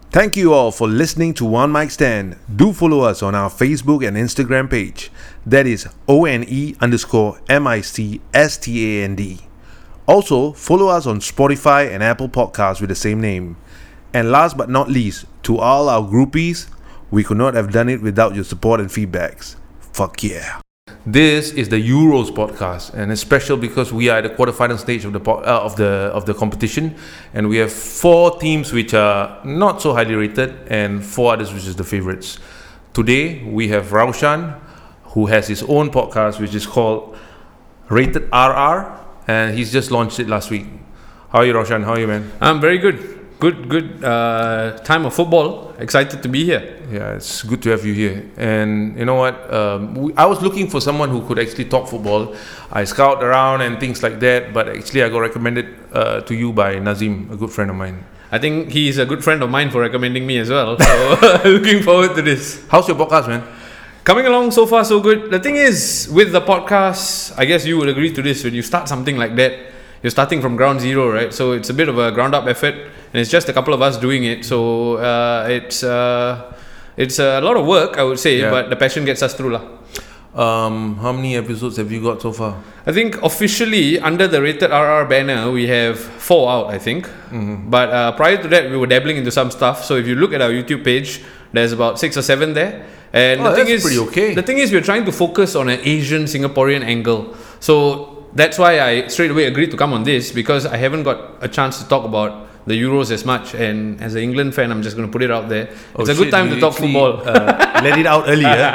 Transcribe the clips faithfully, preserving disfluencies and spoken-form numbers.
Thank you all for listening to One Mic Stand. Do follow us on our Facebook and Instagram page. That is O N E underscore M I C S T A N D. Also, follow us on Spotify and Apple Podcasts with the same name. And last but not least, to all our groupies, we could not have done it without your support and feedbacks. Fuck yeah. This is the Euros podcast, and it's special because we are at the quarterfinal stage of the po- uh, of the of the competition, and we have four teams which are not so highly rated, and four others which is the favorites. Today we have Raushan, who has his own podcast which is called Rated R R, and he's just launched it last week. How are you, Raushan? How are you, man? I'm very good. Good, good uh, time of football. Excited to be here. Yeah, it's good to have you here. And you know what? Um, we, I was looking for someone who could actually talk football. I scout around and things like that, but actually I got recommended uh, to you by Nazim, a good friend of mine. I think he's a good friend of mine for recommending me as well. So looking forward to this. How's your podcast, man? Coming along so far so good. The thing is, with the podcast, I guess you would agree to this, when you start something like that, you're starting from ground zero, right? So it's a bit of a ground up effort, and it's just a couple of us doing it. So uh, it's uh, it's a lot of work, I would say, yeah. But the passion gets us through lah. Um, how many episodes have you got so far? I think officially under the Rated R R banner we have four out, I think. Mm-hmm. But uh, prior to that we were dabbling into some stuff. So if you look at our YouTube page, there's about six or seven there. And oh, the thing that's is, pretty okay. The thing is, we're trying to focus on an Asian Singaporean angle. So that's why I straight away agreed to come on this, because I haven't got a chance to talk about the Euros as much, and as an England fan, I'm just going to put it out there. Oh, it's a shit, good time to talk actually, football. Uh, let it out earlier.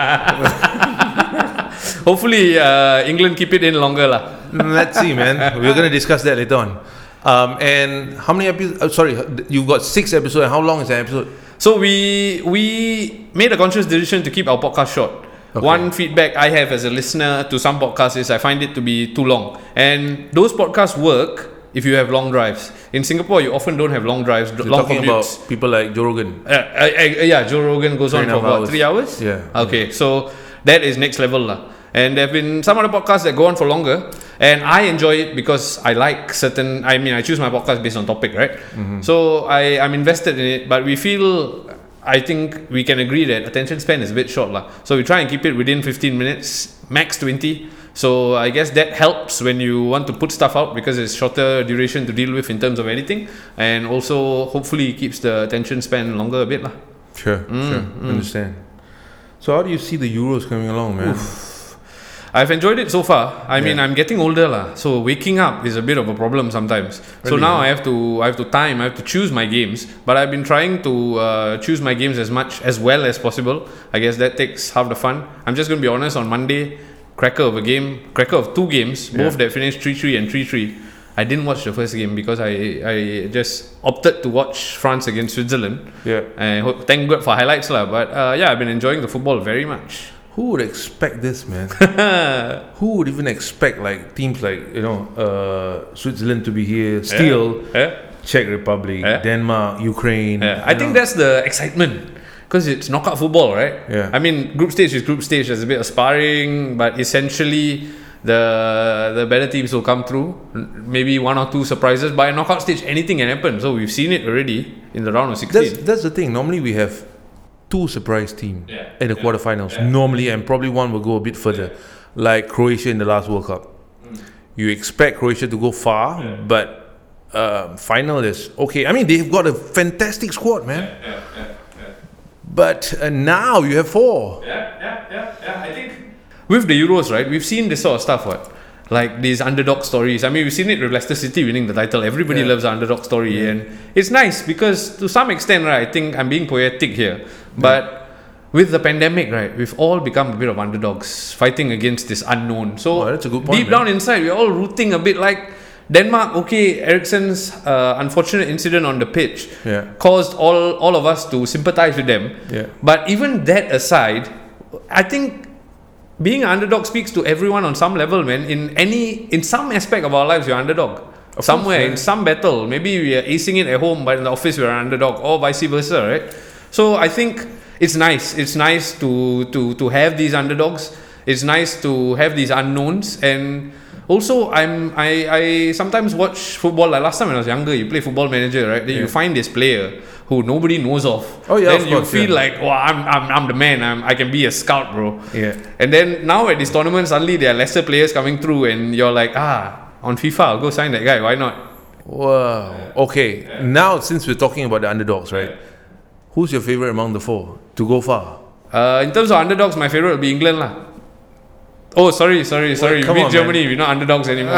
Hopefully, uh, England keep it in longer lah. Let's see, man. We're going to discuss that later on. Um, and how many episodes? Oh, sorry, you've got six episodes. How long is an episode? So we we made a conscious decision to keep our podcast short. Okay. One feedback I have as a listener to some podcasts is I find it to be too long. And those podcasts work if you have long drives. In Singapore, you often don't have long drives, You're long talking commutes. About people like Joe Rogan. Uh, uh, uh, yeah, Joe Rogan goes three on for about hours. three hours? Yeah. Okay, so that is next level lah. And there have been some other podcasts that go on for longer, and I enjoy it because I like certain, I mean, I choose my podcast based on topic, right? Mm-hmm. So I, I'm invested in it, but we feel, I think we can agree that attention span is a bit short lah. So we try and keep it within fifteen minutes, max twenty. So I guess that helps when you want to put stuff out, because it's shorter duration to deal with in terms of editing, and also hopefully keeps the attention span longer a bit lah. Sure, mm, sure, mm. Understand. So how do you see the Euros coming along, man? Oof. I've enjoyed it so far. I yeah. mean, I'm getting older lah, so waking up is a bit of a problem sometimes. Really, so now yeah. I have to, I have to time, I have to choose my games. But I've been trying to uh, choose my games as much, as well as possible. I guess that takes half the fun. I'm just going to be honest. On Monday, cracker of a game, cracker of two games, yeah. both that finished three three and three three. I didn't watch the first game because I, I just opted to watch France against Switzerland. Yeah. And thank God for highlights lah. But uh, yeah, I've been enjoying the football very much. Who would expect this, man? Who would even expect like teams like, you know, uh, Switzerland to be here, still yeah. Yeah. Czech Republic, yeah. Denmark, Ukraine. Yeah. I know. think that's the excitement, because it's knockout football, right? Yeah. I mean, group stage is group stage. There's a bit of sparring, but essentially the the better teams will come through. Maybe one or two surprises. By a knockout stage, anything can happen. So we've seen it already in the round of sixteen. That's, that's the thing. Normally we have two surprise teams yeah. in the yeah. quarterfinals yeah. normally, and probably one will go a bit further, yeah. like Croatia in the last World Cup. Mm. You expect Croatia to go far, yeah. but uh, final is okay. I mean, they've got a fantastic squad, man. Yeah, yeah, yeah, yeah. But uh, now you have four. Yeah, yeah, yeah, yeah. I think with the Euros, right, we've seen this sort of stuff, what? Like these underdog stories. I mean, we've seen it with Leicester City winning the title. Everybody yeah. loves the underdog story, yeah. and it's nice because to some extent, right, I think I'm being poetic here, but yeah. with the pandemic, right, we've all become a bit of underdogs fighting against this unknown. So oh, that's a good point, deep man. down inside, we're all rooting a bit like Denmark. Okay, Eriksen's uh, unfortunate incident on the pitch yeah. caused all all of us to sympathize with them. Yeah. But even that aside, I think being an underdog speaks to everyone on some level, man. In any, in some aspect of our lives, you're underdog. Of Somewhere, course, yeah. in some battle. Maybe we are acing it at home, but in the office we're an underdog, or vice versa, right? So I think it's nice. It's nice to to to have these underdogs. It's nice to have these unknowns, and also I'm I I sometimes watch football. Like last time when I was younger, you play Football Manager, right? Then yeah. you find this player who nobody knows of, Oh, yeah, then of you course, feel yeah. like, oh, I'm, I'm, I'm the man. I'm, I can be a scout, bro. Yeah. And then now at this tournament, suddenly there are lesser players coming through, and you're like, ah, on FIFA, I'll go sign that guy. Why not? Wow. Okay. Now, since we're talking about the underdogs, right? Who's your favorite among the four to go far? Uh, in terms of underdogs, my favorite will be England, lah. Oh, sorry, sorry, sorry. come We beat on, Germany. man. We're not underdogs anymore.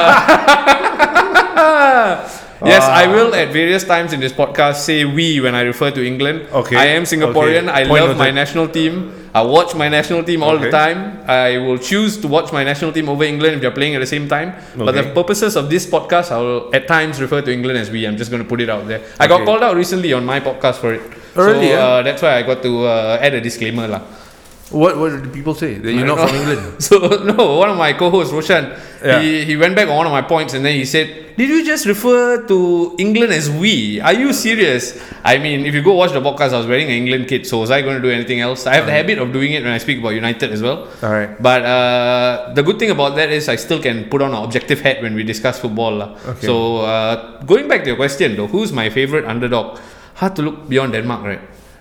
uh, yes, I will at various times in this podcast say we when I refer to England. Okay. I am Singaporean. Okay. I Point love noted. my national team. I watch my national team all the Okay. time. I will choose to watch my national team over England if they're playing at the same time. But the Okay. purposes of this podcast, I will at times refer to England as we. I'm just going to put it out there. I got Okay. called out recently on my podcast for it. Oh, so really, yeah? uh, that's why I got to uh, add a disclaimer, lah. What What did people say? That you're I not don't from know. England? So no, one of my co-hosts, Roshan, Yeah. he, he went back on one of my points and then he said, "Did you just refer to England as we? Are you serious?" I mean, if you go watch the podcast, I was wearing an England kit, so was I going to do anything else? I have the habit of doing it when I speak about United as well. All right. But uh, the good thing about that is I still can put on an objective hat when we discuss football, lah. Okay. So uh, going back to your question though, who's my favorite underdog? Hard to look beyond Denmark, right?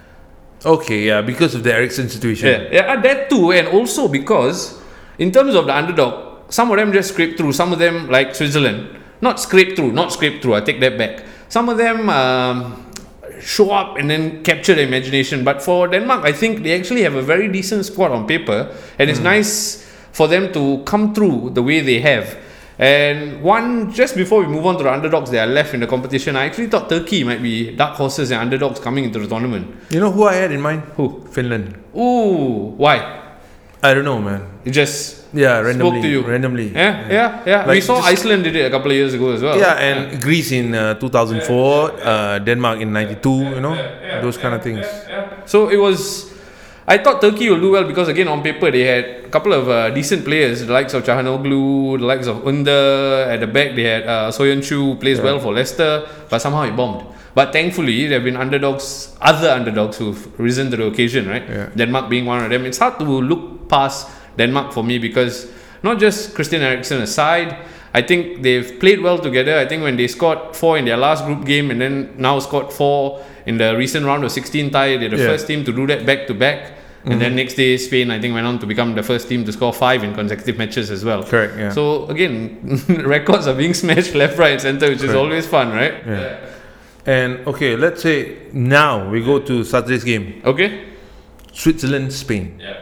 Okay, yeah, because of the Ericsson situation. Yeah, yeah, and that too, and also because in terms of the underdog, some of them just scrape through. Some of them, like Switzerland, not scrape through, not scrape through. I take that back. Some of them um, show up and then capture the imagination. But for Denmark, I think they actually have a very decent squad on paper, and it's nice for them to come through the way they have. And one, just before we move on to the underdogs that are left in the competition, I actually thought Turkey might be dark horses and underdogs coming into the tournament. You know who I had in mind? Who? Finland. Ooh, why? I don't know, man. It just Yeah, randomly. spoke to you. Randomly. Yeah, yeah, yeah. we Like saw just- Iceland did it a couple of years ago as well. Yeah, and Greece in uh, two thousand four, uh, Denmark in ninety-two, you know, those kind of things. So it was. I thought Turkey will do well because again on paper they had a couple of uh, decent players, the likes of Çalhanoğlu, the likes of Under. At the back they had uh, Soyuncu who plays well for Leicester, but somehow it bombed. But thankfully there have been underdogs, other underdogs who've risen to the occasion, right? Yeah. Denmark being one of them. It's hard to look past Denmark for me because not just Christian Eriksen aside, I think they've played well together. I think when they scored four in their last group game and then now scored four in the recent round of sixteen tie, they're the Yeah. first team to do that back to back. And then next day, Spain, I think, went on to become the first team to score five in consecutive matches as well. Correct, yeah. So, again, records are being smashed left, right, center, which is Correct. always fun, right? Yeah. And okay, let's say now we go to Saturday's game. Okay? Switzerland, Spain. Yeah.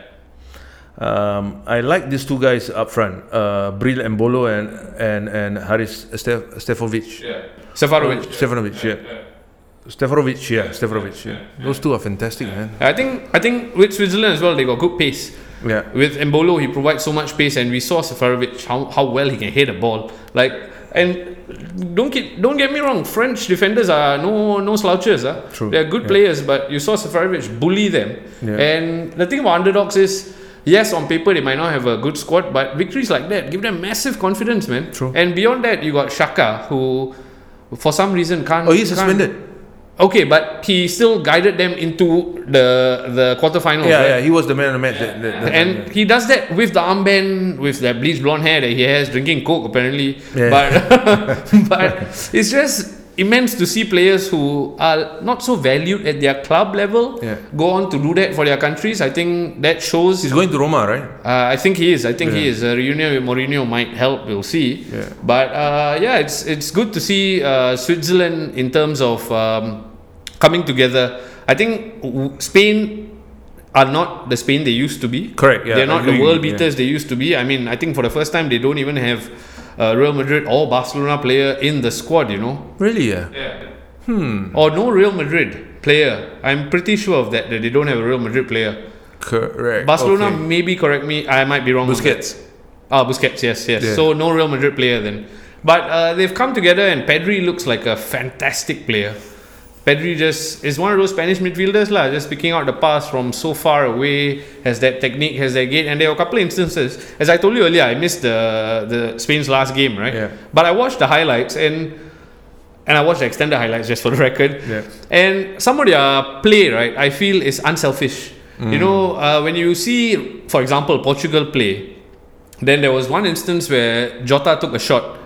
Um, I like these two guys up front, uh, Bril Embolo and and and Haris Stef- Stefovic. Yeah. Sefarovic. Stefanovic, yeah. Stefanovic, yeah, Stefanovic, yeah. Those two are fantastic, man. I think I think with Switzerland as well, they got good pace. Yeah. With Embolo, he provides so much pace, and we saw Sefarovic how, how well he can hit a ball. Like, and don't get don't get me wrong, French defenders are no no slouches. Huh? True. They're good Yeah. players, but you saw Sefarovic bully them. Yeah. And the thing about underdogs is, yes, on paper they might not have a good squad, but victories like that give them massive confidence, man. True. And beyond that, you got Xhaka, who for some reason can't. Oh, he's can't- suspended. Okay, but he still guided them into the the quarterfinals. Yeah, right? yeah, he was the man of the match. That, that, that And yeah. he does that with the armband, with that bleached blonde hair that he has, drinking coke apparently. Yeah. But but it's just immense to see players who are not so valued at their club level Yeah. go on to do that for their countries. I think that shows. He's going to Roma, right? Uh, I think he is. I think he Yeah. is. A reunion with Mourinho might help. We'll see. Yeah. But uh, yeah, it's it's good to see uh, Switzerland in terms of um, coming together. I think w- Spain are not the Spain they used to be. Correct, yeah, They're not the agree, world yeah. beaters they used to be. I mean, I think for the first time they don't even have a Real Madrid or Barcelona player in the squad. You know. Really, yeah. Yeah. Hmm. Or no Real Madrid player. I'm pretty sure of that. That they don't have a Real Madrid player. Correct. Barcelona, Okay. maybe correct me. I might be wrong. on that. Busquets. Ah, Busquets, yes, yes. Yeah. So no Real Madrid player then. But uh, they've come together, and Pedri looks like a fantastic player. Pedri just is one of those Spanish midfielders, lah, just picking out the pass from so far away, has that technique, has that gait. And there were a couple of instances. As I told you earlier, I missed the, the Spain's last game, right? Yeah. But I watched the highlights, and and I watched the extended highlights just for the record. Yeah. And some of their play, right, I feel is unselfish. You know, uh, when you see, for example, Portugal play, then there was one instance where Jota took a shot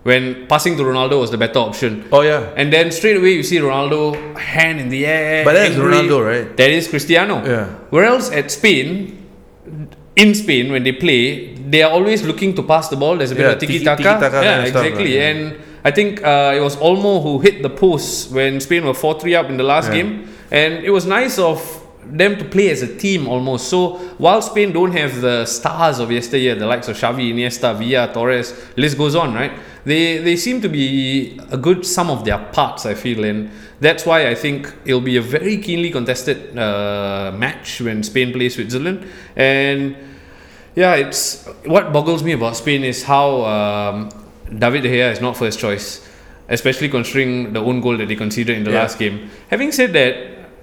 when passing to Ronaldo was the better option. Oh yeah. And then straight away you see Ronaldo hand in the air. But that's angry. Ronaldo, right? That is Cristiano. Yeah. Whereas at Spain, in Spain when they play, they are always looking to pass the ball. There's a bit Yeah, of tiki tiki- taka. tiki-taka Yeah, kind of stuff, exactly. right? Yeah. And I think uh, it was Olmo who hit the post when Spain were four three up in the last Yeah. game, and it was nice of them to play as a team almost. So while Spain don't have the stars of yesteryear, the likes of Xavi, Iniesta, Villa, Torres, list goes on, right? They they seem to be a good sum of their parts, I feel, and that's why I think it'll be a very keenly contested uh, match when Spain plays Switzerland. And yeah, it's what boggles me about Spain is how um, David De Gea is not first choice, especially considering the own goal that they conceded in the Yeah. last game. Having said that,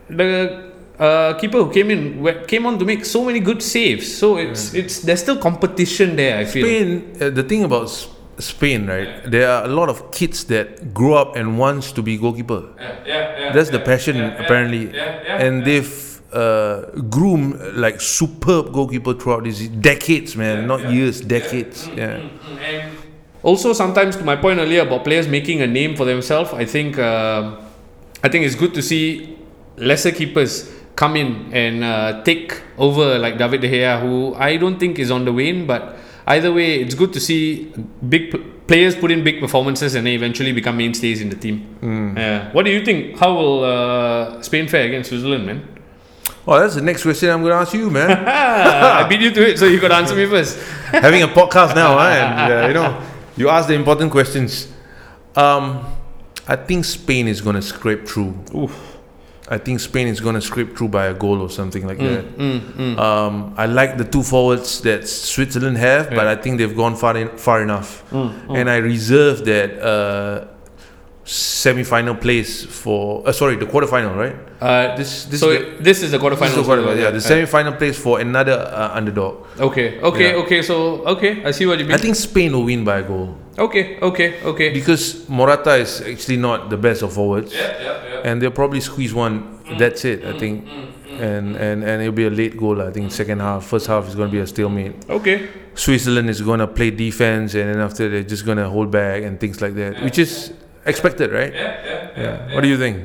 the uh, keeper who came in we- came on to make so many good saves. So it's it's there's still competition there, I feel. Spain, uh, the thing about S- Spain, right? There are a lot of kids that grow up and wants to be goalkeeper. Yeah, yeah, yeah, That's the yeah, passion, yeah, yeah, apparently. yeah, yeah, and yeah. they've uh, groomed like superb goalkeeper throughout these decades, man. Not years, decades. Yeah. And also, sometimes to my point earlier about players making a name for themselves, I think uh, I think it's good to see lesser keepers come in and uh, take over like David De Gea, who I don't think is on the wane, but either way, it's good to see big p- players put in big performances and they eventually become mainstays in the team. Yeah. What do you think? How will uh, Spain fare against Switzerland, man? Oh, that's the next question I'm going to ask you, man. I beat you to it, so you got to answer me first. Having a podcast now, huh? and uh, you know, you ask the important questions. Um, I think Spain is going to scrape through. Oof. I think Spain is going to scrape through by a goal or something like that. Mm, mm. Um, I like the two forwards that Switzerland have, but Yeah. I think they've gone far in, far enough. Mm, mm. And I reserve that uh, semi-final place for. Uh, sorry, the quarter-final, right? Uh, This this so is the, this is the this quarterfinals. is the quarter-final, yeah, the semi-final place for another uh, underdog. Okay, okay, Yeah. okay. So okay, I see what you mean. I think Spain will win by a goal Okay, okay, okay. because Morata is actually not the best of forwards, Yeah, yeah, yeah. and they'll probably squeeze one. That's it, I think. And, and and it'll be a late goal. I think second half, first half is going to be a stalemate. Okay. Switzerland is going to play defense, and then after they're just going to hold back and things like that, which is expected, right? Yeah, yeah, Yeah. What do you think?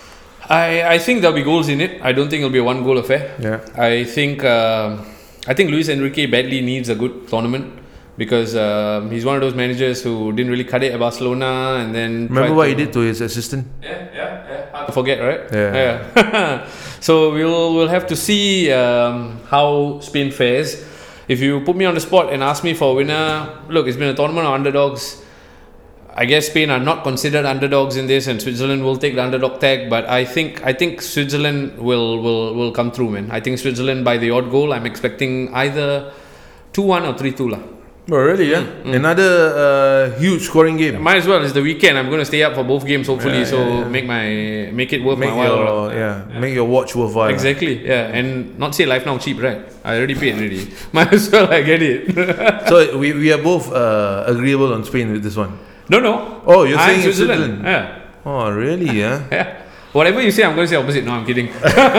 I I think there'll be goals in it. I don't think it'll be a one goal affair. Yeah. I think um, I think Luis Enrique badly needs a good tournament because um, he's one of those managers who didn't really cut it at Barcelona and then Remember tried what to- he did to his assistant? Yeah, yeah, yeah. Hard to forget, right? Yeah. Yeah. So we'll we'll have to see um, how Spain fares. If you put me on the spot and ask me for a winner, look, it's been a tournament of underdogs. I guess Spain are not considered underdogs in this, and Switzerland will take the underdog tag. But I think I think Switzerland will will will come through, man. I think Switzerland by the odd goal. I'm expecting either two one or three two lah. Oh, really? Yeah. Another uh, huge scoring game. Might as well. It's the weekend. I'm going to stay up for both games, hopefully. Yeah, so yeah, yeah. make my make it worth Make my while. your lah. yeah, make your watch worthwhile. Exactly, yeah, and not say life now cheap, right? I already paid already. Might as well I get it. So we, we are both uh, agreeable on Spain with this one. no, no. Oh, you're I'm saying it's Switzerland. Yeah, Oh, really? Yeah. yeah. Whatever you say, I'm going to say opposite. No, I'm kidding.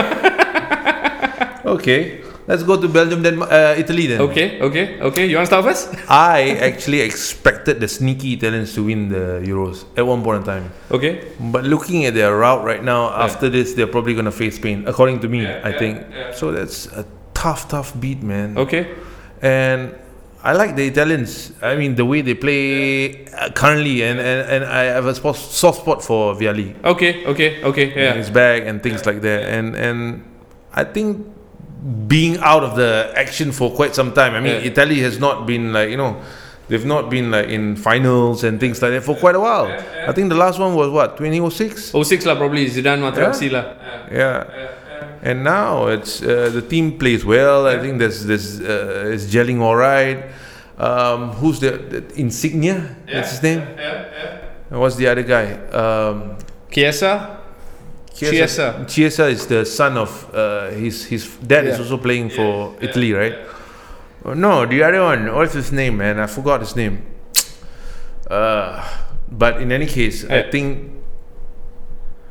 Okay. Let's go to Belgium, then uh, Italy then. okay, okay, okay. You want to start first? I actually expected the sneaky Italians to win the Euros at one point in time. Okay. But looking at their route right now, after this, they're probably going to face Spain, according to me, I think. So that's a tough, tough beat, man. Okay. And I like the Italians. I mean, the way they play uh, currently, and, and, and I have a spot, soft spot for Vialli. Okay, okay, okay. Yeah. Yeah. His back and things like that. And and I think being out of the action for quite some time. I mean, Yeah. Italy has not been like, you know, they've not been like in finals and things like that for quite a while. I think the last one was what, twenty oh six? oh six lah, probably. Zidane Materazzi lah. Yeah. And now it's uh, the team plays well. I think there's there's uh, it's gelling all right. Um, who's the, the Insignia? That's his name. And what's the other guy? Um, Chiesa? Chiesa. Chiesa is the son of uh, his his dad is Yeah. also playing for Italy, right? Oh, no, the other one. What's his name, man? I forgot his name. Uh, but in any case, I Yeah. think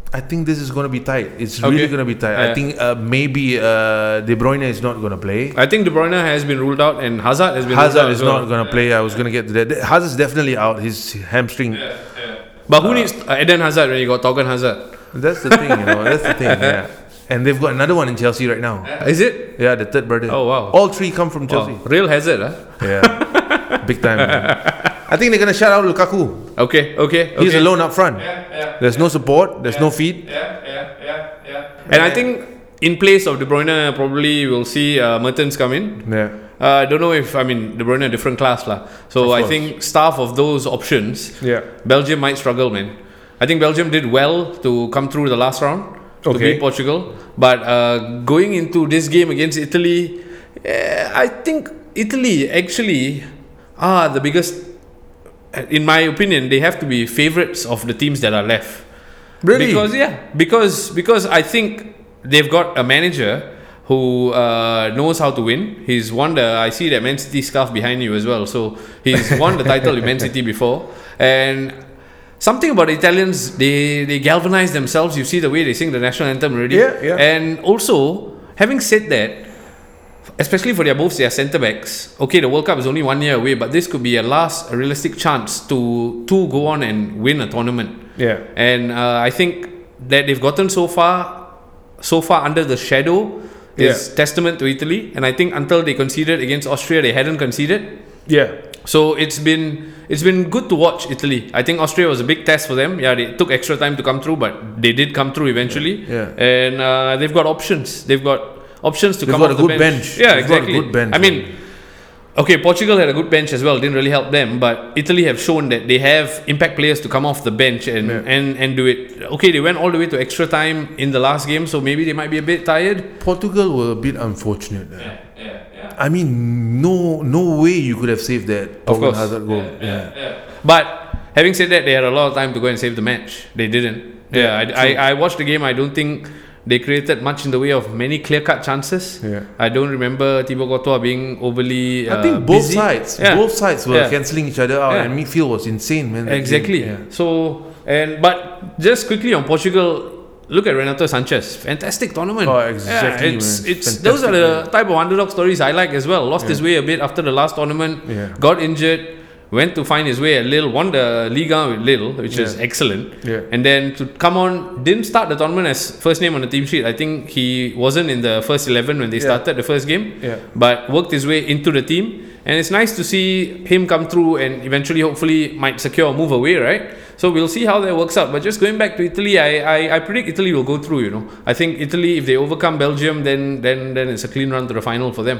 I think this is going to be tight. It's Okay. really going to be tight. Yeah. I think uh, maybe uh, De Bruyne is not going to play. I think De Bruyne has been ruled out and Hazard has been ruled Hazard out is as well. not going to play. I was going to get to that. Hazard's definitely out. His hamstring. But who needs uh, Eden Hazard when you got Torgan Hazard? That's the thing, you know. That's the thing. Yeah. And they've got another one in Chelsea right now. Is it? Yeah, the third brother. Oh, wow. All three come from Chelsea. Wow. Real Hazard, huh? Yeah, big time. Man. I think they're gonna shout out Lukaku. Okay, okay, okay. He's alone up front. Yeah, yeah, There's no support. There's no feed. yeah, yeah, yeah, yeah. And I think in place of De Bruyne, probably we'll see uh, Mertens come in. Yeah. Uh, I don't know if, I mean, De Bruyne a different class lah. So Of I course. think staff of those options, Yeah. Belgium might struggle, man. I think Belgium did well to come through the last round to Okay. beat Portugal. But uh, going into this game against Italy, eh, I think Italy actually are the biggest, in my opinion, they have to be favourites of the teams that are left. Really? Because yeah, because because I think they've got a manager who uh, knows how to win. He's won the. I see that Man City scarf behind you as well. So he's won the title in Man City before, and something about the Italians, they they galvanize themselves. You see the way they sing the national anthem already. Yeah, yeah. And also, having said that, especially for their both their centre backs. Okay, the World Cup is only one year away, but this could be a last a realistic chance to to go on and win a tournament. Yeah. And uh, I think that they've gotten so far, so far under the shadow is Yeah. testament to Italy. And I think until they conceded against Austria, they hadn't conceded. Yeah. So it's been it's been good to watch Italy. I think Austria was a big test for them. Yeah, they took extra time to come through, but they did come through eventually. Yeah. And uh, they've got options. They've got options to They've come got off a the good bench. bench. Yeah, They've got a exactly. good bench, I mean, okay, Portugal had a good bench as well. Didn't really help them, but Italy have shown that they have impact players to come off the bench and Yeah. and and do it. Okay, they went all the way to extra time in the last game, so maybe they might be a bit tired. Portugal were a bit unfortunate. there. Yeah, yeah. I mean, no, no way you could have saved that. Of Torgan course. Hazard goal. Yeah, yeah. But having said that, they had a lot of time to go and save the match. They didn't. Yeah, Yeah, I, true. I, I watched the game. I don't think they created much in the way of many clear-cut chances. Yeah. I don't remember Thibaut Courtois being overly. Uh, I think both busy. sides, Yeah. both sides were Yeah. cancelling each other out, Yeah. and midfield was insane, man. that Exactly. game. Yeah. So and but just quickly on Portugal. Look at Renato Sanchez. Fantastic tournament. Oh, exactly, Yeah, it's man. it's those are Fantastic, the type of underdog stories I like as well. Lost his way a bit after the last tournament. Yeah. Got injured. Went to find his way at Lille. Won the Liga with Lille, which is Yeah. excellent. Yeah. And then to come on, didn't start the tournament as first name on the team sheet. I think he wasn't in the first eleven when they Yeah. started the first game. Yeah. But worked his way into the team. And it's nice to see him come through and eventually, hopefully, might secure a move away, right? So we'll see how that works out. But just going back to Italy, I, I, I predict Italy will go through. You know, I think Italy, if they overcome Belgium, then then then it's a clean run to the final for them.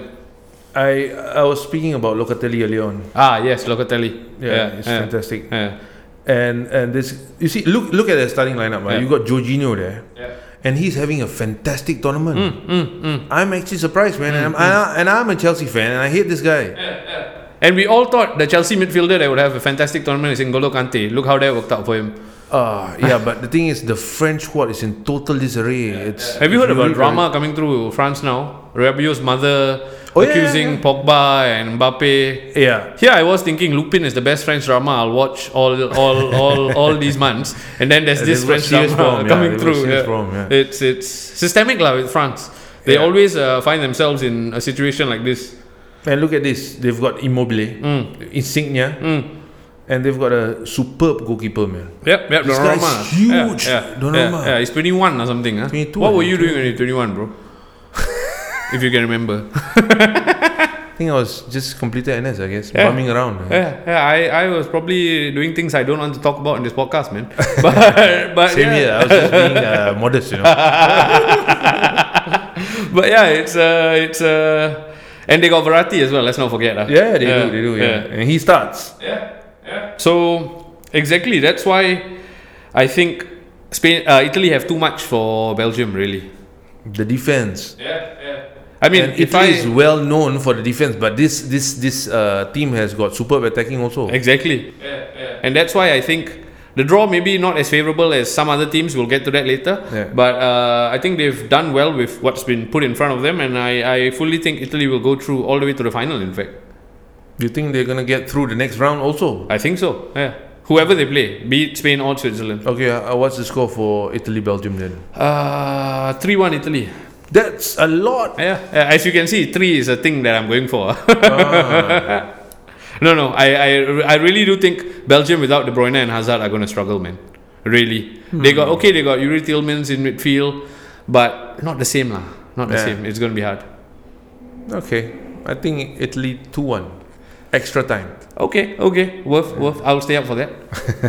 I I was speaking about Locatelli earlier on. Ah, yes, Locatelli. Yeah, it's fantastic. Yeah. And and this, you see, look look at the starting lineup. Right? Yeah. You got Jorginho there, Yeah. and he's having a fantastic tournament. Mm, mm, mm. I'm actually surprised, man. and, I'm, and, I, and I'm a Chelsea fan, and I hate this guy. And we all thought the Chelsea midfielder that would have a fantastic tournament is N'Golo Kante. Look how that worked out for him. Uh, yeah, but the thing is, the French squad is in total disarray. It's Have you heard it's about really drama coming through France now? Rabiot's mother Oh, yeah, accusing yeah, yeah. Pogba and Mbappe. very- Yeah. Here I was thinking Lupin is the best French drama I'll watch all all all, all these months, and then there's And this they've got French serious drama problem, yeah, coming they've got through. serious Yeah. problem, yeah. It's it's systemic lah with France. They Yeah. always uh, find themselves in a situation like this. And look at this. They've got Immobile, Mm. Insigne, Mm. and they've got a superb goalkeeper, man. Yep, yep. This Donnarumma. guy's huge. Yeah, yeah, Donnarumma. yeah, yeah. He's twenty-one or something. Huh? twenty-two, What I were think, you doing when you were twenty-one, bro? If you can remember. I think I was just completed N S, I guess, Yeah. bumming around. man. Yeah, yeah. I, I was probably doing things I don't want to talk about in this podcast, man. But but Same yeah. here. I was just being uh, modest, you know. But yeah, it's uh, it's uh, and they got Verratti as well. Let's not forget. Uh. Yeah, they do, they do. Yeah. and he starts. Yeah, yeah. So exactly, that's why I think Spain, uh, Italy have too much for Belgium, really. The defense. Yeah, yeah. I mean, And if Italy I is well known for the defense, but this this this uh, team has got superb attacking also. exactly, yeah, yeah. And that's why I think the draw maybe not as favorable as some other teams. We'll get to that later. Yeah. But uh, I think they've done well with what's been put in front of them, and I, I fully think Italy will go through all the way to the final. In fact, You think they're gonna get through the next round also? I think so. Yeah. Whoever they play, be it Spain or Switzerland. Okay, uh, what's the score for Italy Belgium then? Uh, three one Italy. That's a lot. Yeah, yeah, as you can see, three is a thing that I'm going for. Ah. no, no, I, I, I really do think Belgium without De Bruyne and Hazard are going to struggle, man. Really. Hmm. They got, okay, they got Yuri Tillmans in midfield, but not the same lah. Not the Yeah. same. It's going to be hard. Okay, I think Italy two one. Extra time. Okay, okay, worth, worth. I'll stay up for that.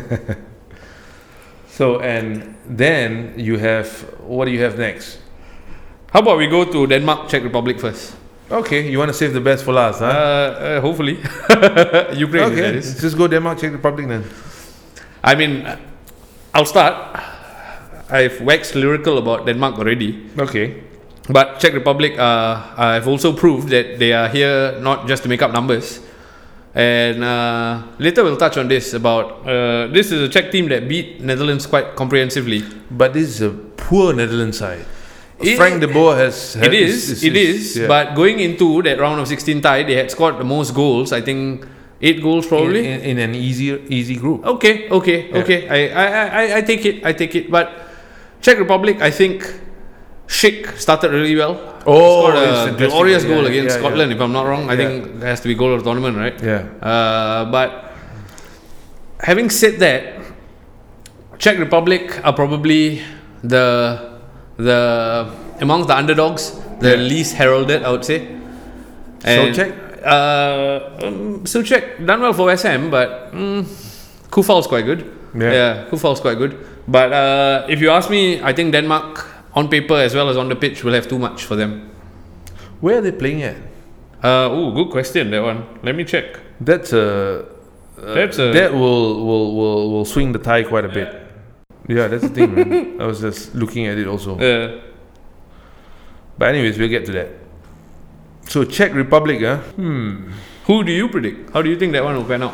So, and then you have, what do you have next? How about we go to Denmark, Czech Republic first? Okay, you want to save the best for last, huh? Uh, uh, hopefully. Ukraine, Okay, that is. let's just go Denmark, Czech Republic then. I mean, I'll start. I've waxed lyrical about Denmark already. Okay. But Czech Republic, uh, I've also proved that they are here not just to make up numbers. And uh, later we'll touch on this about uh, this is a Czech team that beat Netherlands quite comprehensively. But this is a poor Netherlands side. It, Frank de Boer has, has it is, is, it is, is. yeah. But going into that round of sixteen tie, they had scored the most goals. I think eight goals probably in, in, in an easier easy group. Okay, okay, Yeah. okay. I, I, I, I take it. I take it. But Czech Republic, I think Schick started really well. Oh, Scored it's a fantastic. glorious goal Yeah, against yeah, Scotland, yeah. if I'm not wrong. I Yeah. think it has to be goal of the tournament, right? Yeah. Uh, but having said that, Czech Republic are probably the the amongst the underdogs, the Yeah. least heralded, I would say. So Czech? Uh, um, so Czech done well for West Ham, but mm, Kufal's quite good. Yeah. Yeah, Kufal's quite good. But uh, if you ask me, I think Denmark on paper as well as on the pitch will have too much for them. Where are they playing at? Uh, oh, good question, that one. Let me check. That's a. Uh, That's a- that will, will will will swing the tie quite a bit. Yeah, that's the thing, man. I was just looking at it also. Uh, But anyways, we'll get to that. So Czech Republic, huh? Hmm. who do you predict? How do you think that one will pan out?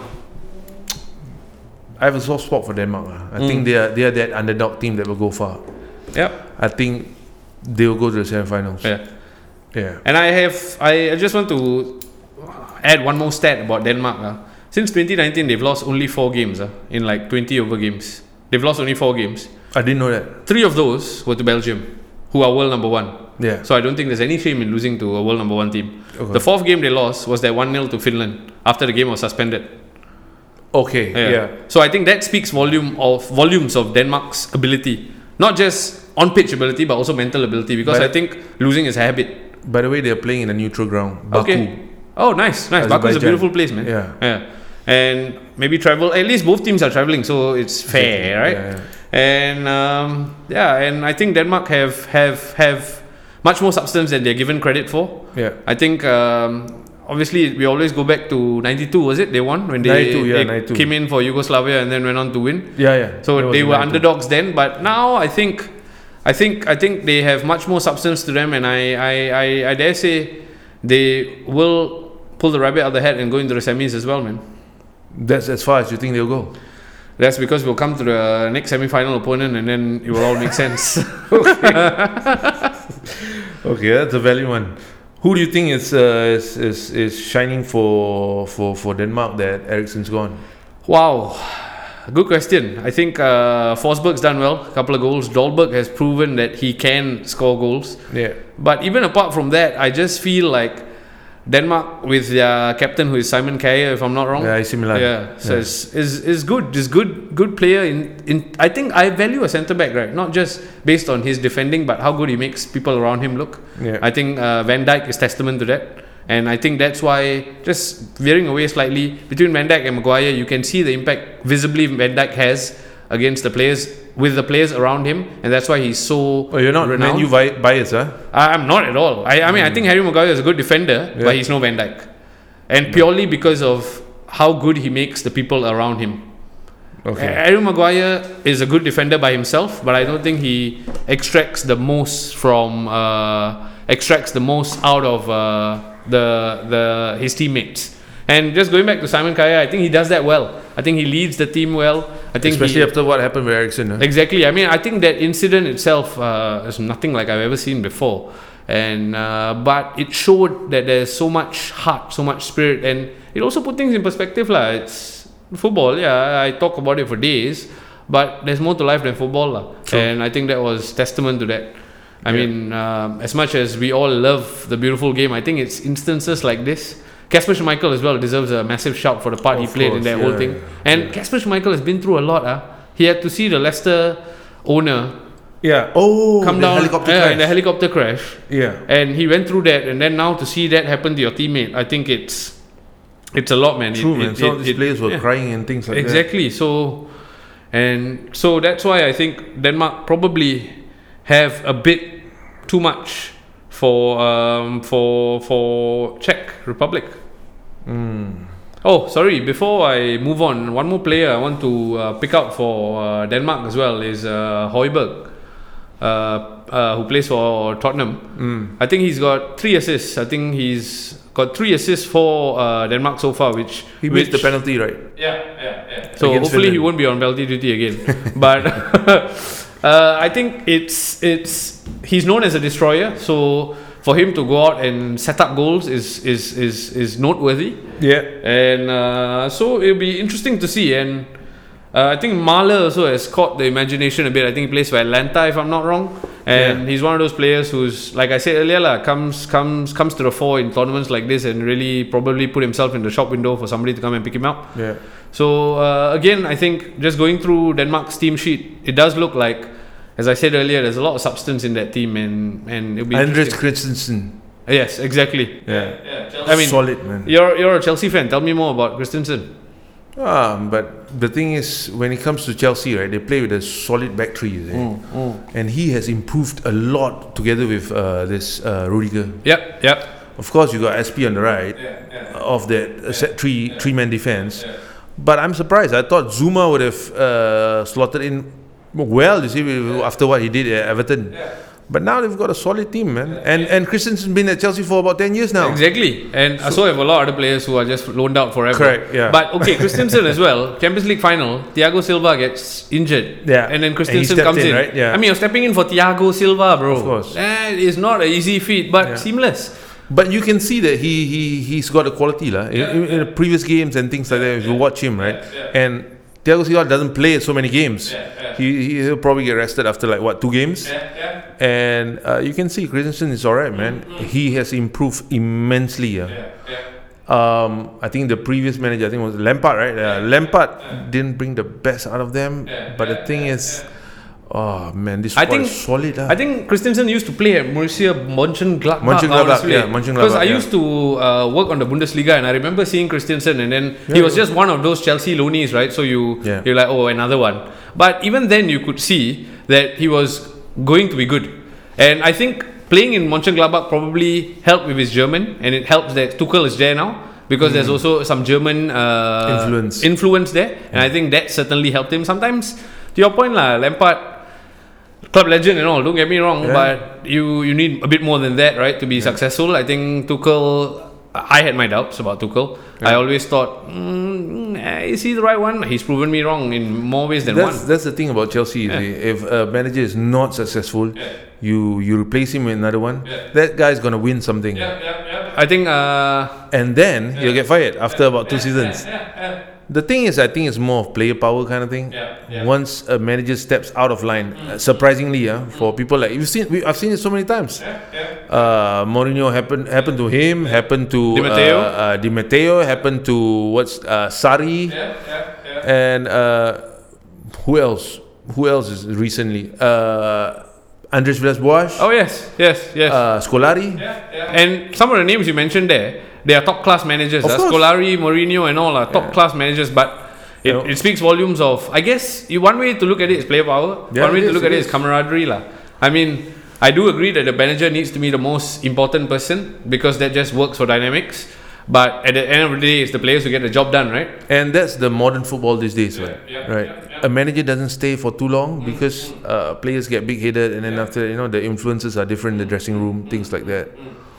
I have a soft spot for Denmark. ah. I think Mm. they are they are that underdog team that will go far. Yep. I think they will go to the semi-finals. Yeah. Yeah. And I have, I, I just want to add one more stat about Denmark. Uh. Since twenty nineteen, they've lost only four games uh, in like twenty over games. They've lost only four games. I didn't know that. Three of those were to Belgium, who are world number one. Yeah. So I don't think there's any shame in losing to a world number one team. Okay. The fourth game they lost was that one nil to Finland after the game was suspended. Okay. Yeah. So I think that speaks volume of volumes of Denmark's ability, not just on pitch ability but also mental ability. Because But- I think losing is a habit. By the way, they are playing in a neutral ground, Baku. Okay. Oh, nice, nice. Baku is a Azerbaijan. beautiful place, man. Yeah. Yeah. And maybe travel. At least both teams are traveling, so it's fair, right? Yeah, And um, yeah, and I think Denmark have have have much more substance than they're given credit for. yeah. I think um, obviously we always go back to ninety-two. Was it they won when they, ninety-two, yeah, they ninety-two. came in for Yugoslavia and then went on to win? Yeah, yeah. So That was they in were ninety-two. underdogs then, but now I think, I think, I think they have much more substance to them, and I, I, I, I dare say they will pull the rabbit out of the hat and go into the semis as well, man. That's as far as you think they'll go. That's because we'll come to the next semi-final opponent, and then it will all make sense. Okay, that's a valid one. Who do you think is uh, is, is is shining for for for Denmark that Eriksen's gone? Wow, good question. I think uh, Forsberg's done well, a couple of goals. Dolberg has proven that he can score goals. Yeah. But even apart from that, I just feel like Denmark with their captain, who is Simon Kjær, if I'm not wrong. Yeah, A C Milan. Yeah, so Yeah. It's, is is good. Is good good player in, in I think I value a centre back, right? Not just based on his defending, but how good he makes people around him look. Yeah. I think uh, Van Dijk is testament to that. And I think that's why, just veering away slightly, between Van Dijk and Maguire, you can see the impact visibly Van Dijk has against the players, with the players around him, and that's why he's so Oh, you're not renowned. Man U bi- biased, huh? I- I'm not at all. I, I mean, I think Harry Maguire is a good defender, Yeah. but he's no Van Dijk. And purely because of how good he makes the people around him. Okay. Harry Maguire is a good defender by himself, but I don't think he extracts the most from uh, extracts the most out of uh, the the his teammates. And just going back to Simon Kjær, I think he does that well. I think he leads the team well. I think Especially he, after what happened with Eriksen. Huh? Exactly. I mean, I think that incident itself uh, is nothing like I've ever seen before, and uh, but it showed that there's so much heart, so much spirit, and it also put things in perspective, lah. It's football, yeah, I talk about it for days, but there's more to life than football, lah. And I think that was testament to that. I yeah. mean, um, as much as we all love the beautiful game, I think it's instances like this. Kasper Schmeichel as well deserves a massive shout for the part of he played course, in that yeah, whole thing. And Kasper yeah. Schmeichel has been through a lot. Uh. He had to see the Leicester owner yeah. oh, come down helicopter uh, crash. in the helicopter crash. Yeah. And he went through that, and then now to see that happen to your teammate, I think it's it's a lot, man. True, it, man. It, Some it, of these it, players were yeah. crying and things like exactly. that. Exactly. So, and so that's why I think Denmark probably have a bit too much for um, for for Czech Republic. Mm. Oh, sorry. Before I move on, one more player I want to uh, pick out for uh, Denmark as well is uh, Højbjerg, uh, uh, who plays for Tottenham. Mm. I think he's got three assists. I think he's got three assists for uh, Denmark so far, which he which, missed the penalty, right? Yeah, yeah, yeah. So Against hopefully Finland. he won't be on penalty duty again. But uh, I think it's it's he's known as a destroyer. So for him to go out and set up goals is is is is noteworthy. Yeah. And uh, so it'll be interesting to see. And uh, I think Mahler also has caught the imagination a bit. I think he plays for Atlanta, if I'm not wrong. And yeah. he's one of those players who's, like I said earlier, la, comes comes comes to the fore in tournaments like this and really probably put himself in the shop window for somebody to come and pick him up. Yeah. So uh, again, I think just going through Denmark's team sheet, it does look like, as I said earlier, there's a lot of substance in that team, and and it'll be Andres Christensen. Yes, exactly. Yeah, yeah. I mean, solid, man. You're you're a Chelsea fan. Tell me more about Christensen. Um, but the thing is, when it comes to Chelsea, right, they play with a solid back three, eh? mm, mm. and he has improved a lot together with uh, this uh, Rudiger. Yep, yep. Of course, you got S P on the right yeah, yeah. of that uh, set three yeah. three man defense. Yeah. But I'm surprised. I thought Zuma would have uh, slotted in well, you see, yeah. after what he did at Everton. Yeah. But now they've got a solid team, man. And and Christensen's been at Chelsea for about ten years now. Exactly. And I so have a lot of other players who are just loaned out forever. Correct, yeah. But okay, Christensen as well. Champions League final, Thiago Silva gets injured. Yeah. And then Christensen and comes in. in. Right? Yeah. I mean, you're stepping in for Thiago Silva, bro. Of course. That is not an easy feat, but yeah. seamless. But you can see that he he he's got a quality, la. Yeah, in, in yeah. the previous games and things like that. If you watch him, right? Yeah, yeah. And Thiago Silva doesn't play so many games. Yeah, yeah. He he'll probably get rested after like what two games. Yeah, yeah. And uh, you can see Christensen is alright, man. Mm-hmm. He has improved immensely. Yeah. Yeah, yeah. Um, I think the previous manager, I think it was Lampard, right? Uh, Lampard yeah. didn't bring the best out of them. Yeah, but yeah, the thing yeah, is, yeah. oh man, this I squad think is solid. Uh. I think Christensen used to play at Borussia Mönchengladbach. Mönchengladbach, yeah, Mönchengladbach. Because I yeah. used to uh, work on the Bundesliga, and I remember seeing Christensen, and then yeah, he was yeah. just one of those Chelsea loanies, right? So you Yeah. you're like, oh, another one. But even then, you could see that he was going to be good, and I think playing in Mönchengladbach probably helped with his German, and it helps that Tuchel is there now. Because mm. there's also some German uh, influence influence there, and yeah. I think that certainly helped him. Sometimes, to your point, lah, Lampard, club legend and all. Don't get me wrong, yeah. but you you need a bit more than that, right, to be yeah. successful. I think Tuchel. I had my doubts about Tuchel. Yeah. I always thought, mm, is he the right one? He's proven me wrong in more ways than that's, one. That's the thing about Chelsea. Yeah. If a manager is not successful, yeah. you you replace him with another one. Yeah. That guy's gonna win something. Yeah, yeah, yeah. I think, uh, and then yeah. he'll get fired after yeah. about two yeah. seasons. Yeah. Yeah. Yeah. The thing is, I think it's more of player power kind of thing. Yeah, yeah. Once a manager steps out of line, mm. uh, surprisingly, uh, for people like you've seen, we, I've seen it so many times. Yeah, yeah. Uh, Mourinho happened happened to him, happened to Di Matteo, uh, uh, Di Matteo, happened to what's uh, Sarri, yeah, yeah, yeah. and uh, who else? Who else is recently? Uh, Andres Villas-Boas. Oh yes, yes, yes. Uh, Scolari. Yeah, yeah. And some of the names you mentioned there, they are top class managers. Uh, course. Scolari, Mourinho, and all are top yeah. class managers. But it, you know, it speaks volumes of. I guess you, one way to look at it is player power. Yeah, one way it to is, look it at it is. is camaraderie, lah. I mean, I do agree that the manager needs to be the most important person because that just works for dynamics. But at the end of the day, it's the players who get the job done, right? And that's the modern football these days, Yeah, right? yeah, right. yeah, yeah. A manager doesn't stay for too long because uh, players get big-headed, and then Yeah. after, you know, the influences are different in the dressing room, things like that.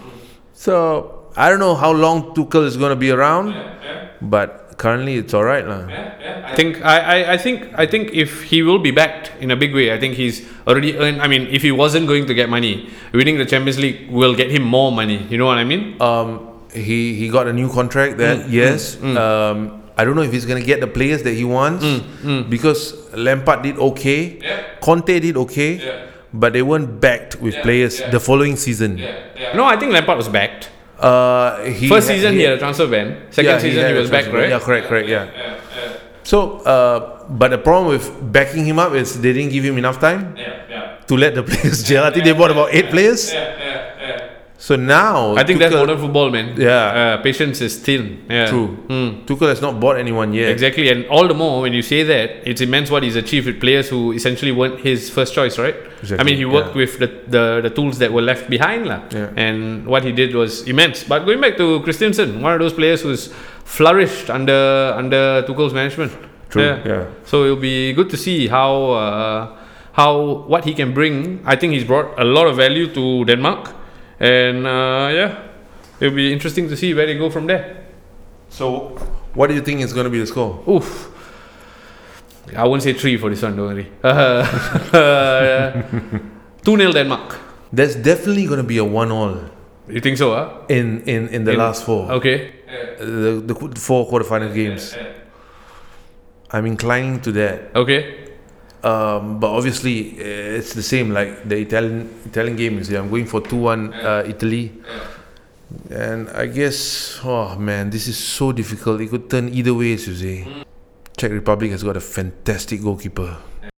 So I don't know how long Tuchel is going to be around, Yeah, yeah. but currently it's all right, lah. Yeah, yeah. I think I, I, I think I think if he will be backed in a big way, I think he's already earned. I mean, if he wasn't going to get money, winning the Champions League will get him more money. You know what I mean? Um, he he got a new contract. That Mm, yes. mm, mm. Um, I don't know if he's going to get the players that he wants Mm, mm. because Lampard did okay, Yeah. Conte did okay, Yeah. but they weren't backed with Yeah, players yeah. the following season. Yeah, yeah. No, I think Lampard was backed. Uh, he First had- season he had a transfer ban. Second yeah, season had he a was back, transfer- right? Yeah, correct, correct, yeah. Yeah, yeah, So, uh, but the problem with backing him up is they didn't give him enough time yeah, yeah. to let the players gel. I think they bought about eight players. Yeah, yeah, yeah. So now, I think that's Tuchel- modern football, man. Yeah. Uh, patience is thin. Yeah. True. Mm. Tuchel has not bought anyone yet. Exactly, and all the more when you say that, it's immense what he's achieved with players who essentially weren't his first choice, right? Exactly, I mean, he worked yeah. with the, the, the tools that were left behind, lah. Yeah. And what he did was immense. But going back to Christensen, one of those players who's flourished under under Tuchel's management. True. Yeah. So it'll be good to see how uh, how what he can bring. I think he's brought a lot of value to Denmark, and uh, yeah, it'll be interesting to see where they go from there. So, what do you think is going to be the score? Oof. I won't say three for this one, don't worry. Uh, two nil Denmark. There's definitely going to be a one-all You think so, huh? in in in the In- last four. Okay. The the qu- four quarterfinal games. I'm inclining to that. Okay. Um, but obviously, uh, it's the same like the Italian Italian game. Is I'm going for two one uh, Italy, and I guess oh man, this is so difficult. It could turn either ways. You see, Czech Republic has got a fantastic goalkeeper.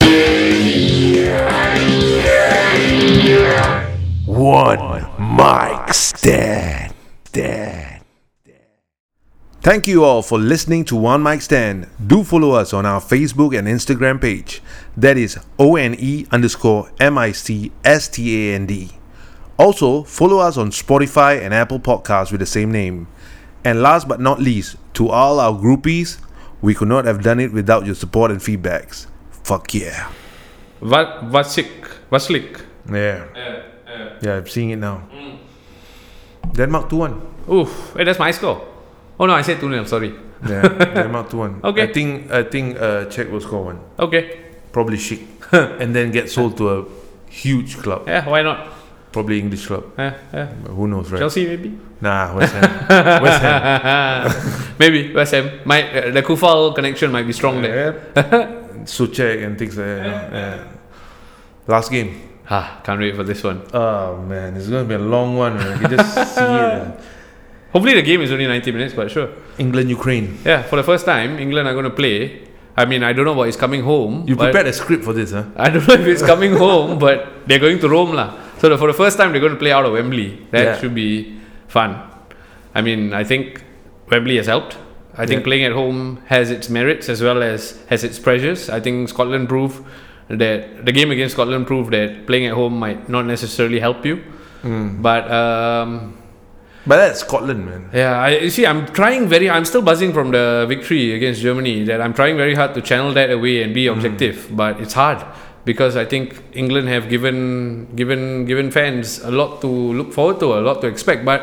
One mic stand. Stand. Thank you all for listening to One Mic Stand. Do follow us on our Facebook and Instagram page. That is O N E underscore M I C S T A N D. Also, follow us on Spotify and Apple Podcasts with the same name. And last but not least, to all our groupies, we could not have done it without your support and feedbacks. Fuck yeah. Va- Vasik. Vaslik. Yeah. Yeah, yeah. Yeah, I'm seeing it now. Denmark two one. Oof. Hey, that's my score. Oh no, I said two nil, sorry. Yeah, Denmark two one. Okay. I think I think uh, Czech will score one. Okay. Probably Chic. And then get sold to a huge club. Yeah, why not? Probably English club. Yeah, yeah. But who knows, right? Chelsea maybe? Nah, West Ham. West Ham. Maybe West Ham. Might, uh, the Kufal connection might be strong there. Yeah. Suchek and things like that. You know? Yeah. Last game. Ah, can't wait for this one. Oh man, it's going to be a long one. Man. You can just see it. uh, Hopefully the game is only ninety minutes, but sure. England, Ukraine. Yeah, for the first time, England are going to play. I mean, I don't know what is coming home. You but prepared a script for this, huh? I don't know if it's coming home, but they're going to Rome lah. So the, for the first time, they're going to play out of Wembley. That Yeah. should be fun. I mean, I think Wembley has helped. I think Yeah. playing at home has its merits as well as has its pressures. I think Scotland proved that the game against Scotland proved that playing at home might not necessarily help you. Mm. But um, But that's Scotland, man. yeah, I you see. I'm trying very. I'm still buzzing from the victory against Germany. That I'm trying very hard to channel that away and be objective, but it's hard because I think England have given given given fans a lot to look forward to, a lot to expect. But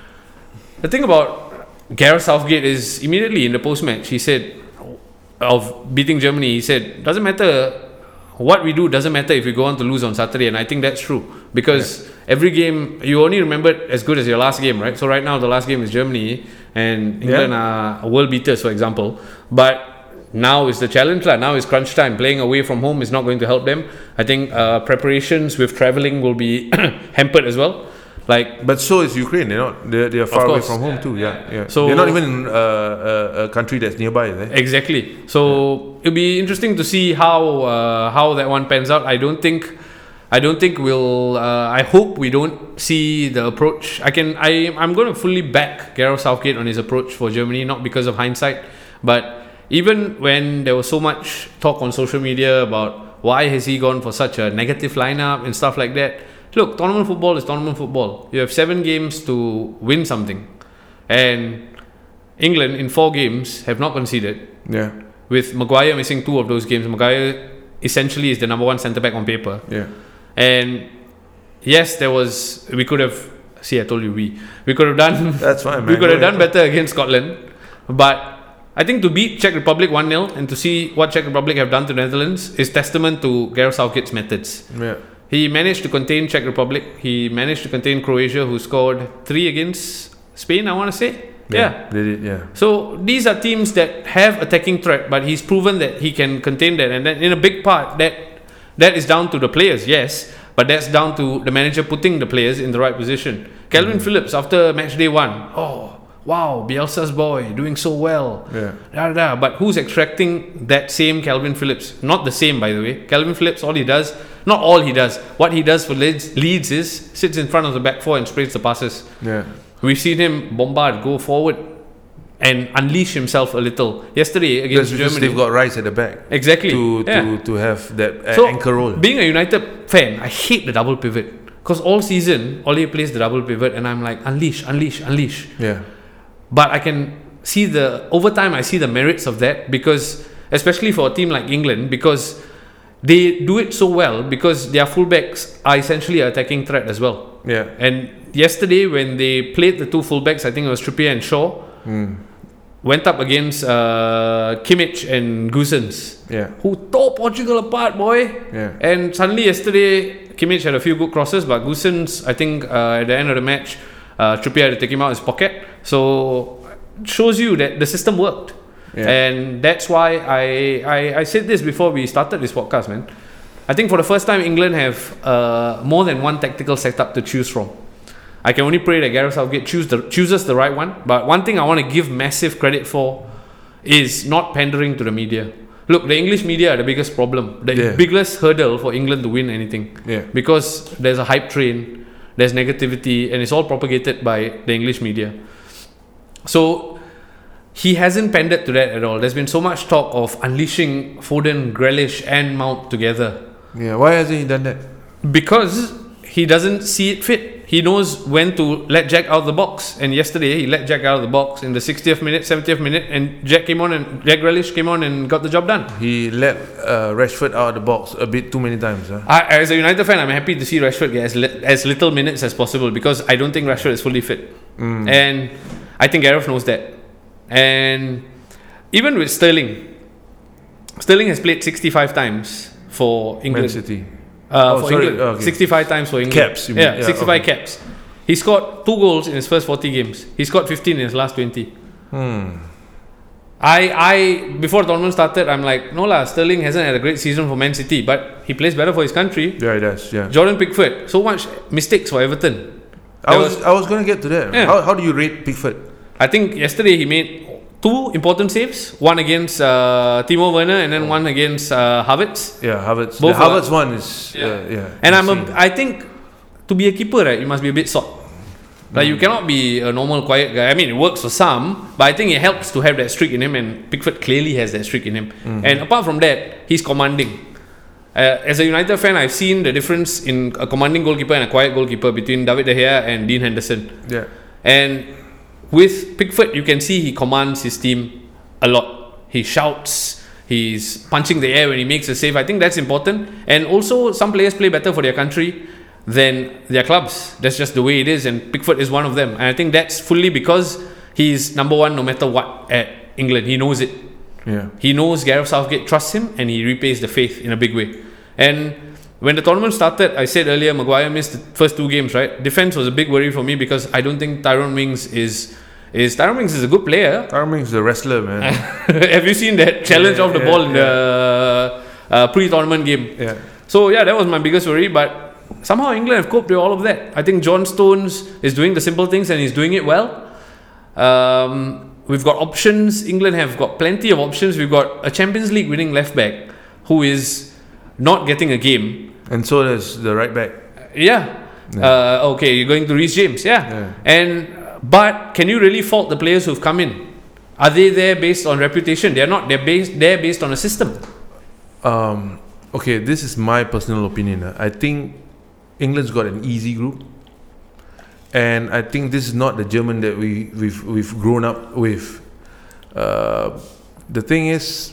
the thing about Gareth Southgate is immediately in the post match he said of beating Germany. He said doesn't matter what we do, doesn't matter if we go on to lose on Saturday, and I think that's true because yeah. every game you only remember it as good as your last game, right? So right now the last game is Germany and England yeah. are world beaters, for example. But now is the challenge, lah. Now is crunch time. Playing away from home is not going to help them. I think uh, preparations with traveling will be hampered as well. Like, but so is Ukraine. They're not. They're, they're far away from home yeah, too. Yeah, yeah. So they're not even in uh, a, a country that's nearby. Is it? Exactly. So yeah. it'll be interesting to see how uh, how that one pans out. I don't think, I don't think we'll. Uh, I hope we don't see the approach. I can. I I'm going to fully back Gareth Southgate on his approach for Germany, not because of hindsight, but even when there was so much talk on social media about why has he gone for such a negative lineup and stuff like that. Look, tournament football is tournament football. You have seven games to win something. And England, in four games, have not conceded. Yeah. With Maguire missing two of those games. Maguire essentially is the number one centre-back on paper. Yeah. And yes, there was... We could have... See, I told you we. We could have done... That's fine, man. We could have Go done better against Scotland. But I think to beat Czech Republic one nil and to see what Czech Republic have done to the Netherlands is testament to Gareth Southgate's methods. Yeah. He managed to contain Czech Republic. He managed to contain Croatia, who scored three against Spain, I want to say. Yeah, yeah, they did. Yeah. So these are teams that have attacking threat, but he's proven that he can contain that, and then in a big part that that is down to the players, yes, but that's down to the manager putting the players in the right position. Calvin mm-hmm. Phillips after match day one, oh wow, Bielsa's boy doing so well. Yeah. Da, da, da. But who's extracting that same Calvin Phillips? Not the same, by the way. Calvin Phillips, all he does, not all he does. What he does for Leeds, Leeds is sits in front of the back four and sprays the passes. Yeah. We've seen him bombard, go forward, and unleash himself a little. Yesterday against That's Germany, they've got Rice at the back. Exactly. To yeah. to, to have that uh, so, anchor role. Being a United fan, I hate the double pivot because all season Ole plays the double pivot, and I'm like unleash, unleash, unleash. Yeah. But I can see the over time. I see the merits of that because, especially for a team like England, because they do it so well because their fullbacks are essentially an attacking threat as well. Yeah. And yesterday when they played the two fullbacks, I think it was Trippier and Shaw, mm. went up against uh, Kimmich and Guzens, yeah. who tore Portugal apart, boy. Yeah. And suddenly yesterday, Kimmich had a few good crosses, but Guzens, I think uh, at the end of the match, uh, Trippier had to take him out of his pocket. So shows you that the system worked. Yeah. And that's why I, I I said this before we started this podcast, man. I think for the first time, England have uh, more than one tactical setup to choose from. I can only pray that Gareth Southgate choose the, chooses the right one. But one thing I want to give massive credit for is not pandering to the media. Look, the English media are the biggest problem. The yeah. biggest hurdle for England to win anything. Yeah. Because there's a hype train, there's negativity, and it's all propagated by the English media. So he hasn't pandered to that at all. There's been so much talk of unleashing Foden, Grealish, and Mount together. Yeah, why hasn't he done that? Because he doesn't see it fit. He knows when to let Jack out of the box. And yesterday, he let Jack out of the box in the sixtieth minute, seventieth minute, and Jack came on and Jack Grealish came on and got the job done. He let uh, Rashford out of the box a bit too many times. Huh? I, as a United fan, I'm happy to see Rashford get as, li- as little minutes as possible because I don't think Rashford is fully fit. Mm. And I think Gareth knows that. And even with Sterling, Sterling has played sixty-five times for England. Man City. Uh, oh, for sorry. England. Oh, okay. sixty-five times for England. Caps, you mean. Yeah, Yeah, sixty-five okay. caps. He scored two goals in his first forty games. He scored fifteen in his last twenty. Hmm. I, I before the tournament started, I'm like, no lah, Sterling hasn't had a great season for Man City, but he plays better for his country. Yeah, he does. Yeah. Jordan Pickford, so much mistakes for Everton. I was, was I was going to get to that. Yeah. How, how do you rate Pickford? I think yesterday he made two important saves. One against uh, Timo Werner and then one against uh, Havertz. Yeah, Havertz. Both the Havertz one is yeah. Uh, yeah and I'm a, I think to be a keeper, right, you must be a bit soft. Like mm. you cannot be a normal quiet guy. I mean, it works for some, but I think it helps to have that streak in him, and Pickford clearly has that streak in him. Mm-hmm. And apart from that, he's commanding. Uh, as a United fan, I've seen the difference in a commanding goalkeeper and a quiet goalkeeper between David De Gea and Dean Henderson. Yeah. And with Pickford, you can see he commands his team a lot. He shouts, he's punching the air when he makes a save. I think that's important. And also, some players play better for their country than their clubs. That's just the way it is, and Pickford is one of them. And I think that's fully because he's number one no matter what at England. He knows it. Yeah. He knows Gareth Southgate trusts him, and he repays the faith in a big way. And when the tournament started, I said earlier, Maguire missed the first two games, right? Defense was a big worry for me because I don't think Tyrone Mings is is Tyrone Mings is a good player. Tyrone Mings is a wrestler, man. Have you seen that challenge yeah, of the yeah, ball in yeah. the uh, pre-tournament game? Yeah. So yeah, that was my biggest worry, but somehow England have coped with all of that. I think John Stones is doing the simple things and he's doing it well. Um, we've got options. England have got plenty of options. We've got a Champions League winning left back who is not getting a game. And so does the right back. Yeah. yeah. Uh, okay, you're going to Reece James. Yeah. yeah. And but can you really fault the players who've come in? Are they there based on reputation? They're not. They're based there based on a system. Um. Okay, this is my personal opinion. I think England's got an easy group, and I think this is not the German that we we've we've grown up with. Uh, the thing is,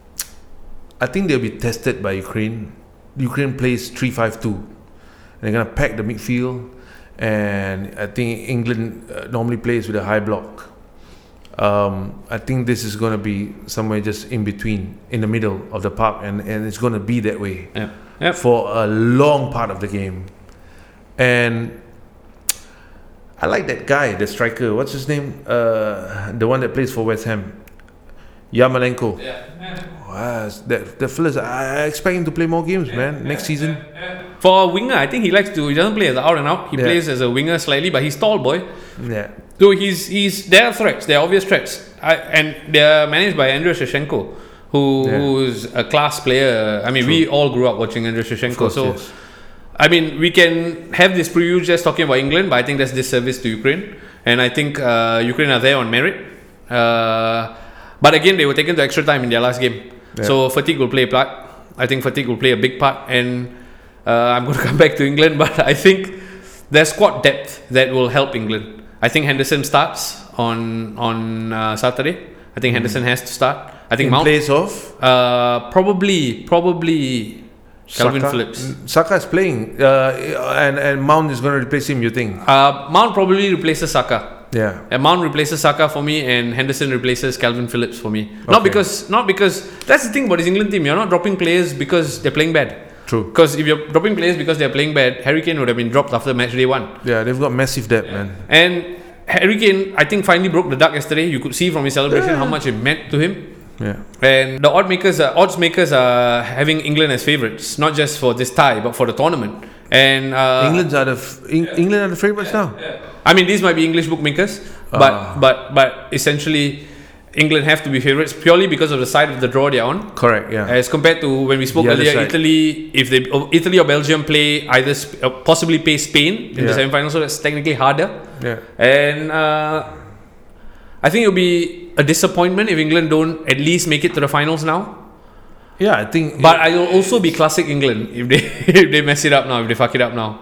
I think they'll be tested by Ukraine. Ukraine plays three five two. They're gonna pack the midfield, and I think England uh, normally plays with a high block. Um, I think this is gonna be somewhere just in between, in the middle of the park, and, and it's gonna be that way yeah. Yep. for a long part of the game. And I like that guy, the striker. What's his name? Uh, the one that plays for West Ham. Yarmolenko. Yeah. Wow, that the fellas. I I expect him to play more games, man. Next season. For a winger, I think he likes to. He doesn't play as an out and out. He Yeah. plays as a winger slightly, but he's tall, boy. Yeah. So he's he's there are threats. There are obvious threats, I, and they're managed by Andrei Shevchenko, who Yeah. who's a class player. I mean, we all grew up watching Andrei Shevchenko, Of course, so. yes. I mean, we can have this preview just talking about England, but I think that's disservice to Ukraine. And I think uh, Ukraine are there on merit. Uh, but again, they were taken to extra time in their last game. Yeah. So fatigue will play a part. I think fatigue will play a big part. And uh, I'm going to come back to England, but I think there's squad depth that will help England. I think Henderson starts on on uh, Saturday. I think Henderson has to start. I think In Mount place of uh, probably probably Calvin Saka? Phillips. Saka is playing, uh, and and Mount is going to replace him. You think? Uh, Mount probably replaces Saka. Yeah. Uh, Mount replaces Saka for me, and Henderson replaces Calvin Phillips for me. Not Okay. because, not because that's the thing about this England team. You're not dropping players because they're playing bad. True. Because if you're dropping players because they're playing bad, Harry Kane would have been dropped after match day one. Yeah, they've got massive depth, man. And Harry Kane, I think, finally broke the duck yesterday. You could see from his celebration how much it meant to him. Yeah. And the odd makers, are, odds makers are having England as favourites, not just for this tie, but for the tournament. And uh, England's are the f- Eng- England are the favourites now. I mean, these might be English bookmakers, but Ah. but but essentially, England have to be favourites purely because of the side of the draw they're on. Correct. Yeah. As compared to when we spoke The other earlier, side. Italy, if they oh, Italy or Belgium play either sp- uh, possibly play Spain in the Yeah. semi-finals, so that's technically harder. Yeah. And uh, I think it'll be a disappointment if England don't at least make it to the finals now. Yeah. I think. But I'll also be classic England if they if they mess it up now, if they fuck it up now.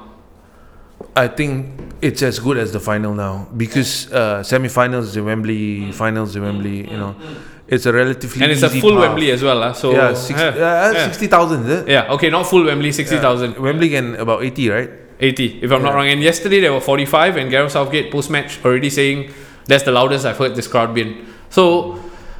I think it's as good as the final now because uh, semi-finals in Wembley, finals in Wembley. You know, it's a relatively And it's a easy full path. Wembley as well. Uh, so Yeah, six, yeah, uh, yeah. sixty thousand. Is it? Yeah, okay, not full Wembley, sixty thousand. Wembley can about eighty, right? eighty, if I'm not Yeah. wrong. And yesterday there were forty-five, and Gareth Southgate post-match already saying that's the loudest I've heard this crowd been. So,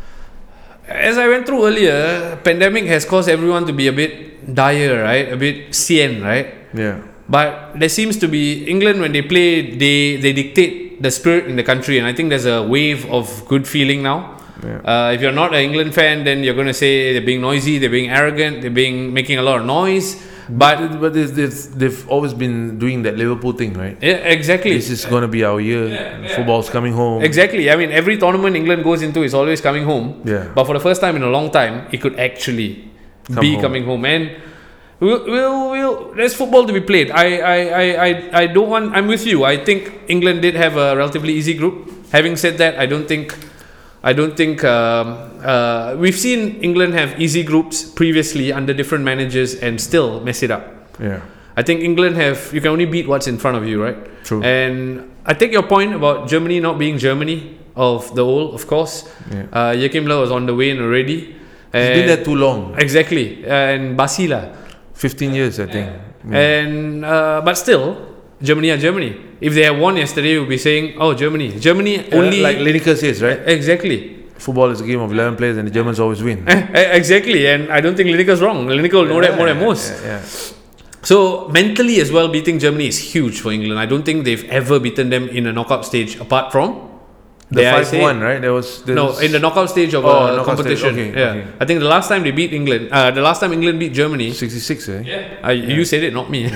as I went through earlier, pandemic has caused everyone to be a bit dire, right? A bit sien, right? Yeah. But there seems to be England when they play, they they dictate the spirit in the country, and I think there's a wave of good feeling now. Yeah. Uh, if you're not an England fan, then you're going to say they're being noisy, they're being arrogant, they're being making a lot of noise. But But they've, they've, they've always been doing that Liverpool thing, right? yeah, exactly, This is going to be our year. Football's coming home. exactly. I mean, every tournament England goes into is always coming home. Yeah. But for the first time in a long time, it could actually Come be home. coming home. And we'll, we'll, we'll, there's football to be played. I, I, I, I, I don't want. I'm with you. I think England did have a relatively easy group. Having said that, I don't think. I don't think um, uh, we've seen England have easy groups previously under different managers and still mess it up. Yeah. I think England have, you can only beat what's in front of you, right? True. And I take your point about Germany not being Germany of the old, of course. Yeah. Uh, Joachim Löw was on the way in already. It's been And- there too long. Exactly. And Basila. fifteen years, I think. Yeah. And, uh, but still, Germany are Germany. If they had won yesterday, we'll be saying, oh, Germany. Germany only. Uh, like Lineker says, right? Exactly. Football is a game of eleven players and the Germans always win. Eh, eh, exactly. And I don't think Lineker's wrong. Lineker will know that more than most. Yeah, yeah. So mentally as well, beating Germany is huge for England. I don't think they've ever beaten them in a knockout stage apart from The dare I five say one, it? right? There was, there No, was in the knockout stage of Oh, a knockout competition. stage. Okay, yeah, okay. I think the last time they beat England, uh, the last time England beat Germany. sixty-six, eh? Yeah, uh, you said it, not me.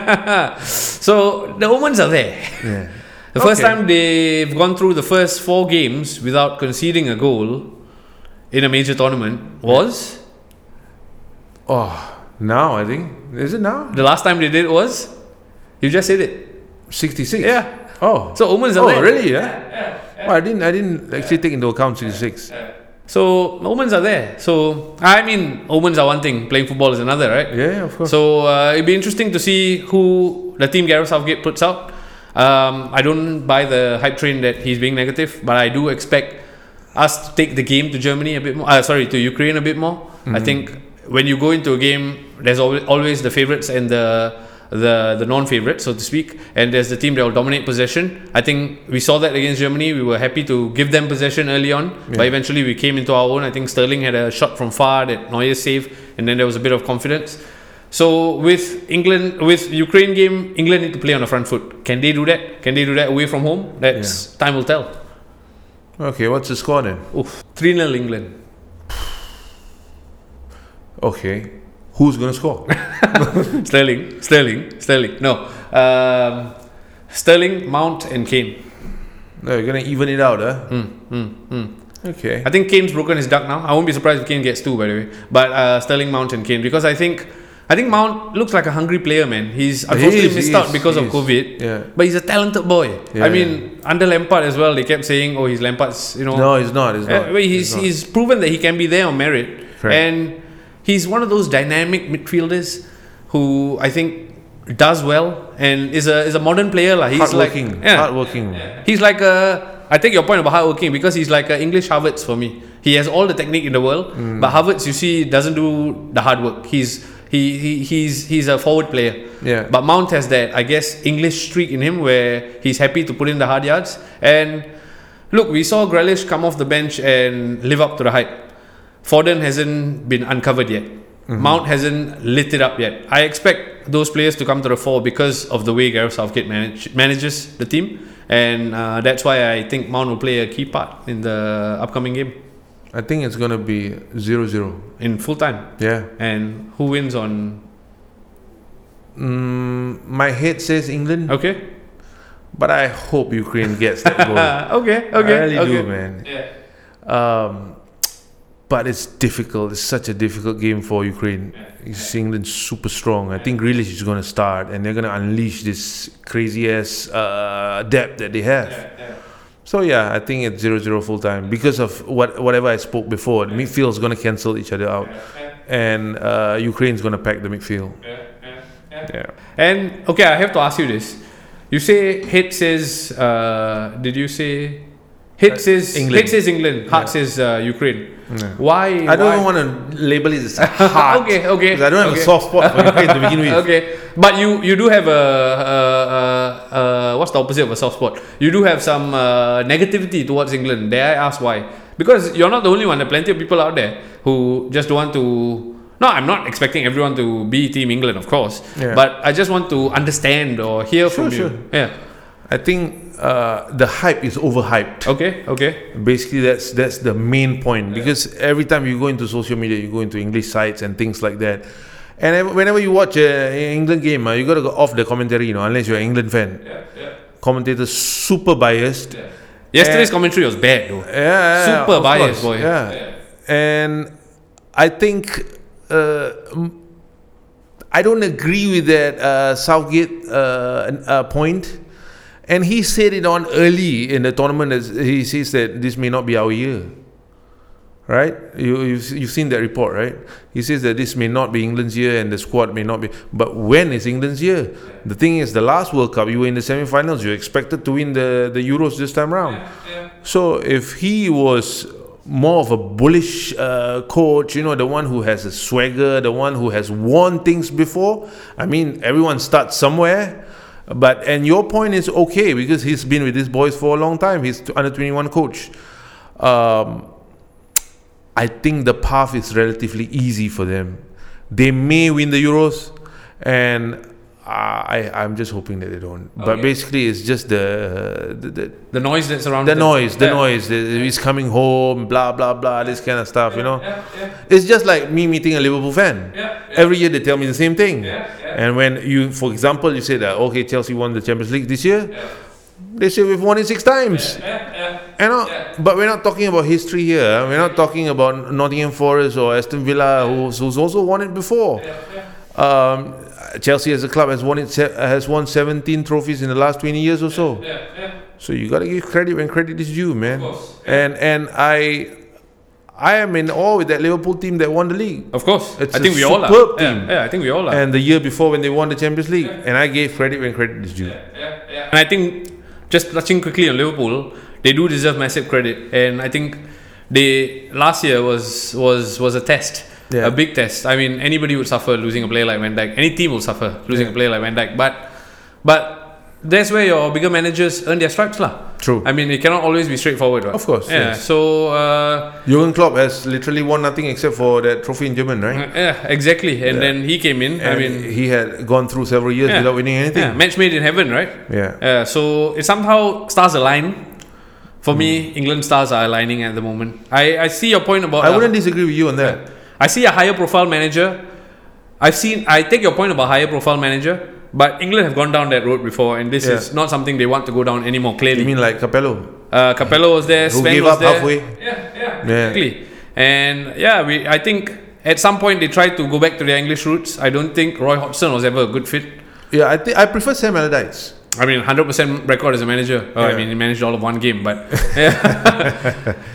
So the omens are there. Yeah. The first Okay. time they've gone through the first four games without conceding a goal in a major tournament was Oh, now I think. Is it now? the last time they did was you just said it. sixty-six? Yeah. Oh. So omens are Oh, there. really? Yeah. Oh, I didn't. I didn't actually take into account sixty-six. So omens are there. So I mean, omens are one thing. Playing football is another, right? Yeah, of course. So uh, it'd be interesting to see who the team Gareth Southgate puts out. Um, I don't buy the hype train that he's being negative, but I do expect us to take the game to Germany a bit more. Uh, sorry, to Ukraine a bit more. Mm-hmm. I think when you go into a game, there's always, always the favourites and the the the non-favourites, so to speak, and there's the team that will dominate possession. I think we saw that against Germany. We were happy to give them possession early on, Yeah. but eventually we came into our own. I think Sterling had a shot from far that Neuer saved, and then there was a bit of confidence. So with England, with Ukraine game, England need to play on the front foot. Can they do that? Can they do that away from home? That's yeah. time will tell. Okay, what's the score then? Oof, three nil England. Okay, who's gonna score? Sterling, Sterling, Sterling. No, um, Sterling, Mount, and Kane. No, you're gonna even it out, huh? Mm, mm, mm. Okay. I think Kane's broken his duck now. I won't be surprised if Kane gets two, by the way. But uh, Sterling, Mount, and Kane, because I think I think Mount looks like a hungry player, man. He's unfortunately he is, missed out is, because of is. COVID. Yeah. But he's a talented boy. Yeah, I mean, yeah. under Lampard as well, they kept saying, "Oh, he's Lampard's," you know. No, he's not. He's not. Uh, he's he's, not. he's proven that he can be there on merit, Correct. And he's one of those dynamic midfielders who I think does well and is a is a modern player, lah. He's hardworking. like yeah, hardworking. He's like a. I take your point about hardworking because he's like an English Havertz for me. He has all the technique in the world, mm. but Havertz, you see, doesn't do the hard work. He's he, he he's he's a forward player. Yeah. But Mount has that, I guess, English streak in him where he's happy to put in the hard yards. And look, we saw Grealish come off the bench and live up to the hype. Foden hasn't been uncovered yet. Mm-hmm. Mount hasn't lit it up yet. I expect those players to come to the fore because of the way Gareth Southgate manage, manages the team. And uh, that's why I think Mount will play a key part in the upcoming game. I think it's going to be zero zero. In full time? Yeah. And who wins on... Mm, my head says England. Okay. But I hope Ukraine gets that goal. okay, okay. I really okay. do, man. Yeah. Um, but it's difficult. It's such a difficult game for Ukraine. It's England's super strong. I think Grealish is going to start and they're going to unleash this crazy-ass uh, depth that they have. Yeah, yeah. So yeah, I think it's zero zero full time because of what whatever I spoke before. The midfield is going to cancel each other out, and uh, Ukraine's going to pack the midfield. Yeah, yeah, yeah. yeah. And okay, I have to ask you this. You say head says. Uh, did you say head uh, says England? Head says England. Heart yeah. says uh, Ukraine. Yeah. Why? I don't why? want to label it as heart. okay, okay. Because I don't have okay. a soft spot for Ukraine to begin with. Okay, but you you do have a, a, a, a what's the opposite of a soft spot? You do have some uh, negativity towards England. Dare I ask why? Because you're not the only one. There are plenty of people out there who just don't want to. No, I'm not expecting everyone to be Team England, of course. Yeah. But I just want to understand or hear sure, from sure. you. Yeah. I think uh, the hype is overhyped. Okay, okay. Basically, that's that's the main point because every time you go into social media, you go into English sites and things like that. And whenever you watch an England game, uh, you got to go off the commentary, you know, unless you're an England fan. Yeah, yeah. Commentators super biased. Yeah. Yesterday's and, commentary was bad, though. Yeah, super biased, boy. Yeah. yeah. And I think uh, I don't agree with that uh, Southgate uh, uh, point. And he said it on early in the tournament. As he says that this may not be our year, right? You, you've, you've seen that report, right? He says that this may not be England's year and the squad may not be. But when is England's year? The thing is, the last World Cup, you were in the semi-finals. You expected to win the, the Euros this time around. Yeah, yeah. So if he was more of a bullish uh, coach, you know, the one who has a swagger, the one who has won things before, I mean, everyone starts somewhere. But and your point is okay because he's been with these boys for a long time. He's under twenty-one coach. Um, I think the path is relatively easy for them. They may win the Euros, and uh, I I'm just hoping that they don't. Okay. But basically, it's just the the, the, the noise that's around. The them. noise, the yeah. noise. The, he's coming home, blah blah blah, this kind of stuff. Yeah, you know, yeah, yeah. It's just like me meeting a Liverpool fan. Yeah, yeah. Every year they tell me the same thing. Yeah, yeah. And when you, for example, you say that okay, Chelsea won the Champions League this year. Yeah. They say we've won it six times. Yeah, yeah, yeah. You know, yeah. But we're not talking about history here. We're not talking about Nottingham Forest or Aston Villa, yeah. who's, who's also won it before. Yeah, yeah. Um, Chelsea as a club has won it has won seventeen trophies in the last twenty years or so. Yeah, yeah. So you got to give credit when credit is due, man. Of course. Yeah. And and I. I am in awe with that Liverpool team that won the league. Of course. It's I think a we all are. superb team. Yeah, yeah, I think we all are. And the year before when they won the Champions League. Yeah. And I gave credit when credit is due. Yeah, yeah, yeah. And I think, just touching quickly on Liverpool, they do deserve massive credit. And I think they last year was was was a test. Yeah. A big test. I mean, anybody would suffer losing a player like Van Dijk. Any team will suffer losing yeah. a player like Van Dijk. But, but that's where your bigger managers earn their stripes, lah. True. I mean, it cannot always be straightforward, right? Of course. Yeah. Yes. So. Uh, Jurgen Klopp has literally won nothing except for that trophy in German, right? uh, yeah, exactly. And Yeah. then he came in. And I mean, he had gone through several years Yeah. without winning anything. yeah, match made in heaven, right? Yeah. Uh, so it somehow stars align. For me, England stars are aligning at the moment. I, I see your point about. I uh, wouldn't disagree with you on that. I see a higher profile manager. I've seen. I take your point about higher profile manager, but England have gone down that road before, and this Yeah. is not something they want to go down anymore. Clearly, You mean like Capello? uh, Capello was there. Who Sven gave was up there. halfway? Yeah, yeah, Yeah. exactly. And yeah, we. I think at some point they tried to go back to their English roots. I don't think Roy Hodgson was ever a good fit. Yeah, I think I prefer Sam Allardyce. I mean, one hundred percent record as a manager. Oh, I Yeah. mean, he managed all of one game, but yeah.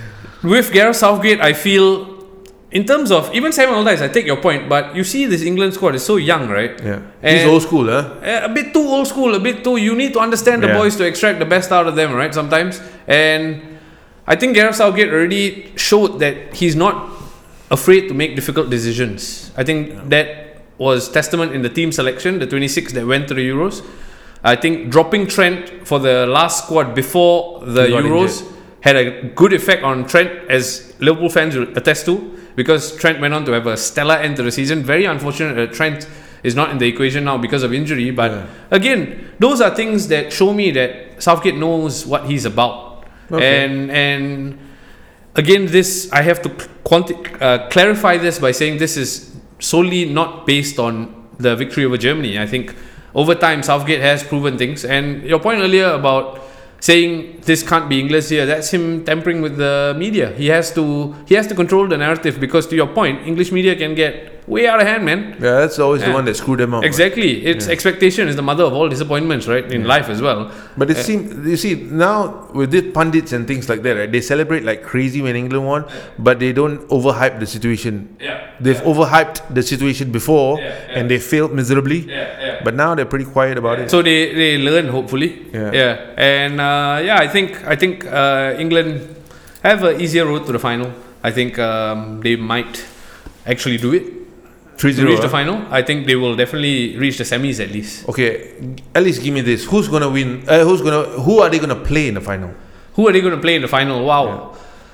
With Gareth Southgate, I feel. In terms of even Sam Allardyce, I take your point, but you see this England squad is so young, right? Yeah. And He's old school, huh? a bit too old school, a bit too. You need to understand the Yeah. boys to extract the best out of them, right? Sometimes, and I think Gareth Southgate already showed that he's not afraid to make difficult decisions. I think that was testament in the team selection, the twenty-six that went to the Euros. I think dropping Trent for the last squad before the He got Euros injured. had a good effect on Trent, as Liverpool fans will attest to, because Trent went on to have a stellar end to the season. Very unfortunate that Trent is not in the equation now because of injury. But Yeah. again, those are things that show me that Southgate knows what he's about. Okay. And and again, this I have to quanti- uh, clarify this by saying this is solely not based on the victory over Germany. I think over time Southgate has proven things. And your point earlier about saying this can't be English here, that's him tampering with the media. He has to he has to control the narrative, because to your point, English media can get way out of hand, man. Yeah, that's always the Yeah. one that screwed them up. Exactly. It's Yeah. expectation is the mother of all disappointments, right? In life as well. But it Uh, seems, you see, now with the pundits and things like that, right, they celebrate like crazy when England won, but they don't overhype the situation. Yeah. They've overhyped the situation before, Yeah, yeah. and they failed miserably. Yeah, yeah. But now they're pretty quiet about it. So they, they learn, hopefully. Yeah. Yeah. And uh, yeah, I think I think uh, England have an easier road to the final. I think um, they might actually do it. three To zero. reach the final. I think they will definitely reach the semis at least. Okay, at least give me this. Who's gonna win? Uh, who's gonna? Who are they gonna play in the final? Who are they going to play in the final? Wow.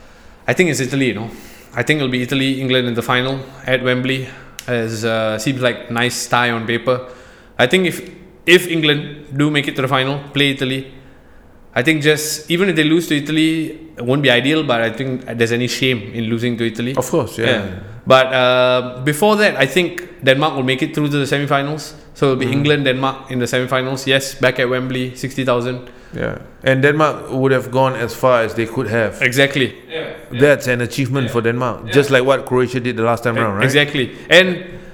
I think it's Italy, you know. I think it'll be Italy, England in the final at Wembley. As uh, seems like nice tie on paper. I think if if England do make it to the final, play Italy, I think just even if they lose to Italy, it won't be ideal. But I think there's any shame in losing to Italy. Of course, yeah. But uh, before that, I think Denmark will make it through to the semi-finals. So it'll be Mm-hmm. England, Denmark in the semi-finals. Yes, back at Wembley, sixty thousand. Yeah, and Denmark would have gone as far as they could have. Exactly. That's an achievement for Denmark, just like what Croatia did the last time around, right? Exactly. And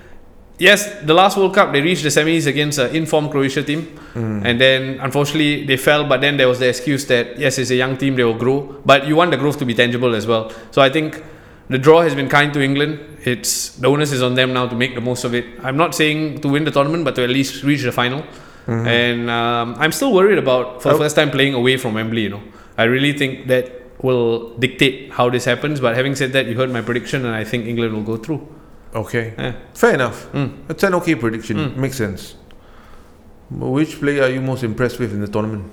yes, the last World Cup they reached the semis against an informed Croatia team, Mm. and then unfortunately they fell. But then there was the excuse that yes, it's a young team, they will grow. But you want the growth to be tangible as well. So I think the draw has been kind to England. It's the onus is on them now to make the most of it. I'm not saying to win the tournament, but to at least reach the final. Mm-hmm. And um, I'm still worried about for the Oh. first time playing away from Wembley. You know, I really think that will dictate how this happens. But having said that, you heard my prediction, and I think England will go through. Okay, Yeah. fair enough. Mm. It's an okay prediction. Mm. Makes sense. Which player are you most impressed with in the tournament?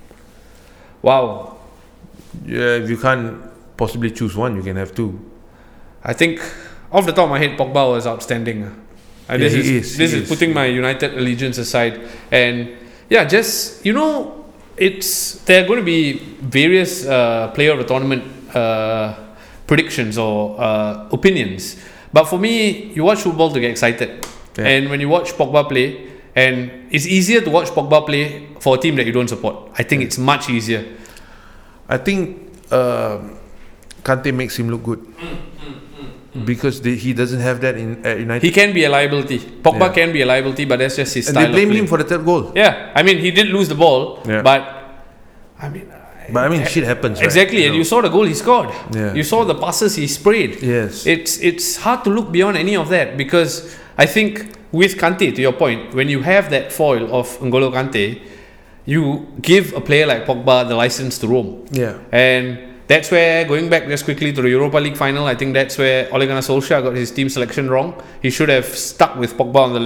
Wow. Yeah, if you can't possibly choose one, you can have two. I think off the top of my head, Pogba was outstanding. Uh, Yeah, this he is, is, this he is is. putting my United allegiance aside, and yeah, just you know, it's there are going to be various uh, player of the tournament uh, predictions or uh, opinions. But for me, you watch football to get excited, Yeah. and when you watch Pogba play, and it's easier to watch Pogba play for a team that you don't support. I think it's much easier. I think uh, Kante makes him look good because they, he doesn't have that in at United. He can be a liability. Pogba Yeah. can be a liability, but that's just his and style. they blame of play. him for the third goal. Yeah, I mean he did lose the ball, Yeah. but I mean But I mean, shit happens. Right? exactly, and know. you saw the goal he scored. Yeah. You saw the passes he sprayed. Yes. It's it's hard to look beyond any of that, because I think with Kante, to your point, when you have that foil of N'Golo Kante, you give a player like Pogba the license to roam. Yeah. And that's where, going back just quickly to the Europa League final, I think that's where Ole Gunnar Solskjaer got his team selection wrong. He should have stuck with Pogba on the left,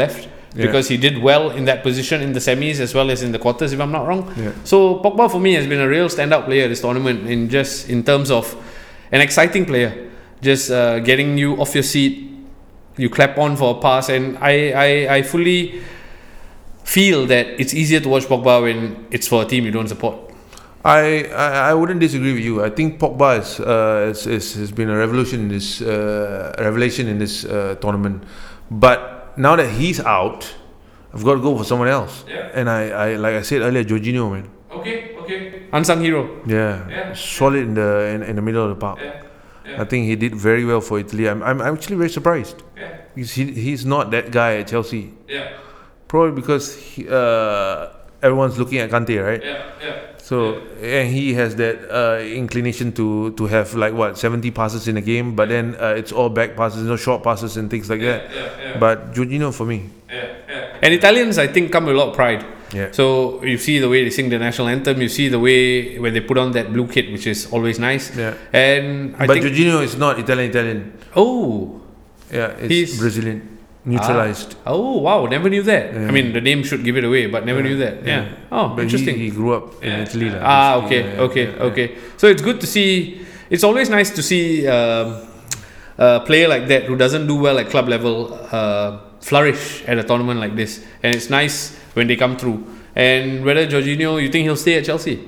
yeah. because he did well in that position in the semis as well as in the quarters, if I'm not wrong. Yeah. So Pogba for me has been a real standout player this tournament in just in terms of an exciting player, just uh, getting you off your seat, you clap on for a pass, and I, I, I fully feel that it's easier to watch Pogba when it's for a team you don't support. I, I, I wouldn't disagree with you. I think Pogba is, uh, is, is, has been a revolution in this uh, revelation in this uh, tournament. But now that he's out, I've got to go for someone else. Yeah. And I, I like I said earlier, Jorginho, man. Okay, okay. Unsung hero. Yeah, yeah. solid in the in, in the middle of the park. Yeah. Yeah. I think he did very well for Italy. I'm I'm, I'm actually very surprised. Yeah. Because he, he's not that guy at Chelsea. Yeah. Probably because he, uh, everyone's looking at Kante, right? Yeah, yeah. So and he has that uh, inclination to to have like what seventy passes in a game, but then uh, it's all back passes, no short passes and things like yeah, that. Yeah, yeah. But Jorginho for me. Yeah, yeah. And Italians, I think, come with a lot of pride. Yeah. So you see the way they sing the national anthem. You see the way when they put on that blue kit, which is always nice. Yeah. And I but think Jorginho is not Italian. Italian. Oh. Yeah, it's He's, Brazilian. Neutralized. Ah. Oh wow! Never knew that. Yeah. I mean, the name should give it away, but never yeah. knew that. Yeah. yeah. Oh, but interesting. He, he grew up in yeah. Italy. Yeah. Ah, okay, yeah, okay, yeah, okay. Yeah. So it's good to see. It's always nice to see um, a player like that who doesn't do well at club level uh, flourish at a tournament like this, and it's nice when they come through. And whether Jorginho, you think he'll stay at Chelsea?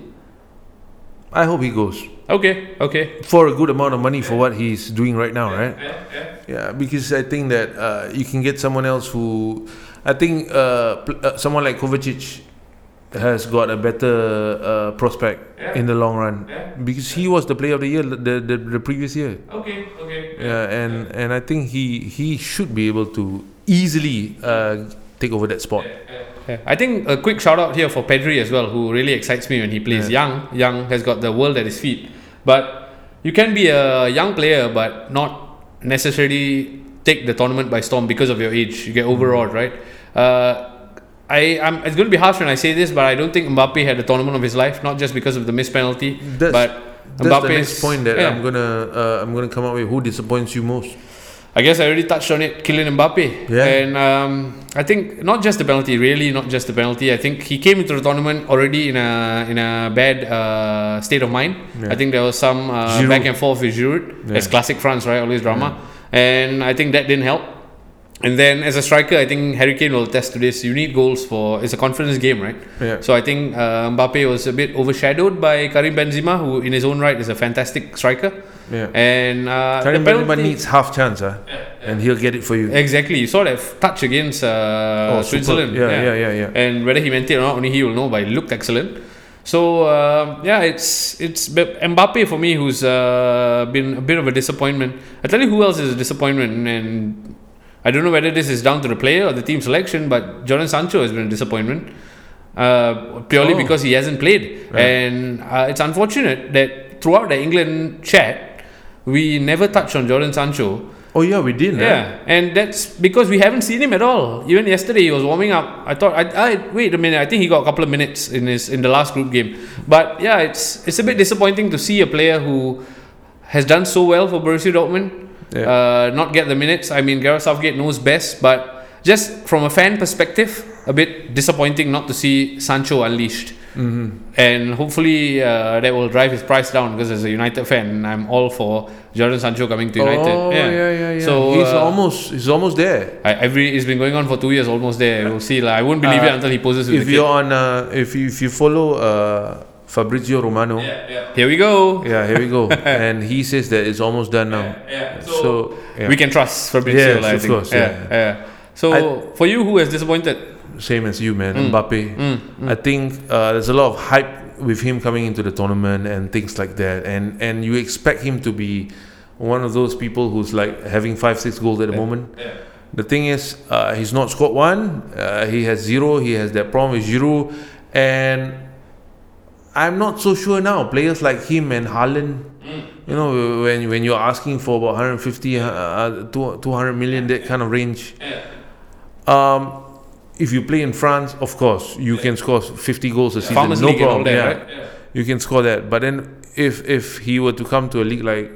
I hope he goes. Okay, okay. For a good amount of money for what he's doing right now, yeah, right? Yeah, yeah. Yeah, because I think that uh, you can get someone else who, I think uh, pl- uh, someone like Kovacic has got a better uh, prospect yeah. in the long run yeah. because he was the player of the year the the, the previous year. Okay, okay. Yeah, and and I think he he should be able to easily uh, take over that spot. Yeah, yeah. I think a quick shout out here for Pedri as well, who really excites me when he plays. Yeah. Young, young has got the world at his feet. But you can be a young player, but not necessarily take the tournament by storm because of your age. You get overawed, right? Uh, I, I'm, it's going to be harsh when I say this, but I don't think Mbappe had the tournament of his life, not just because of the missed penalty, That's, but that's Mbappe's, the next point that yeah. I'm gonna uh, I'm gonna come up with. Who disappoints you most? I guess I already touched on it, Kylian Mbappe. Yeah. And um, I think not just the penalty, really not just the penalty. I think he came into the tournament already in a in a bad uh, state of mind. Yeah. I think there was some uh, back and forth with Giroud. Yeah. It's classic France, right? Always drama. Yeah. And I think that didn't help. And then as a striker, I think Harry Kane will attest to this. You need goals for, it's a confidence game, right? Yeah. So I think uh, Mbappe was a bit overshadowed by Karim Benzema, who in his own right is a fantastic striker. Yeah. And uh, Karim the Benzema penalty- needs half chance, huh? Yeah, yeah. And he'll get it for you. Exactly. You saw that f- touch against uh, Oh, Switzerland. super. Yeah, yeah, yeah, yeah. And whether he meant it or not, only he will know. But it looked excellent. So uh, yeah, it's it's Mbappe for me, who's uh, been a bit of a disappointment. I tell you who else is a disappointment, and I don't know whether this is down to the player or the team selection, but Jadon Sancho has been a disappointment. Uh, purely Oh. because he hasn't played, Right. and uh, it's unfortunate that throughout the England chat, we never touched on Jadon Sancho. Oh yeah, we did. Yeah, Right? and that's because we haven't seen him at all. Even yesterday, he was warming up. I thought, I, I wait a minute. I think he got a couple of minutes in his in the last group game. But yeah, it's it's a bit disappointing to see a player who has done so well for Borussia Dortmund Yeah. uh, not get the minutes. I mean, Gareth Southgate knows best, but just from a fan perspective, a bit disappointing not to see Sancho unleashed. Mm-hmm. And hopefully uh, that will drive his price down, because as a United fan, I'm all for Jadon Sancho coming to United. Oh yeah, yeah, yeah. So he's uh, almost he's almost there. I, every it's been going on for two years, almost there. We'll see. Like, I won't believe Uh, it until he poses with If the you're kid. on, uh, if you if you follow uh, Fabrizio Romano, Yeah, yeah. Here we go. yeah, here we go, and he says that it's almost done now. Yeah. So, So yeah. we can trust Fabrizio. Yes, I of think. course, Yeah, yeah. yeah. So I- for you, who has disappointed? Same as you, man. Mm. Mbappe. Mm, mm. I think uh, there's a lot of hype with him coming into the tournament and things like that, and and you expect him to be one of those people who's like having five, six goals at the moment. Yeah. The thing is, uh, he's not scored one. Uh, he has zero. He has that problem with Giroud, and I'm not so sure now. Players like him and Haaland, Mm. you know, when when you're asking for about one hundred fifty, uh, two hundred million, that kind of range. Yeah. Um, if you play in France, of course, you can score fifty goals a season, Farmers no League and all problem. that, yeah. right? Yeah. You can score that. But then, if if he were to come to a league like, if he comes to England, for example,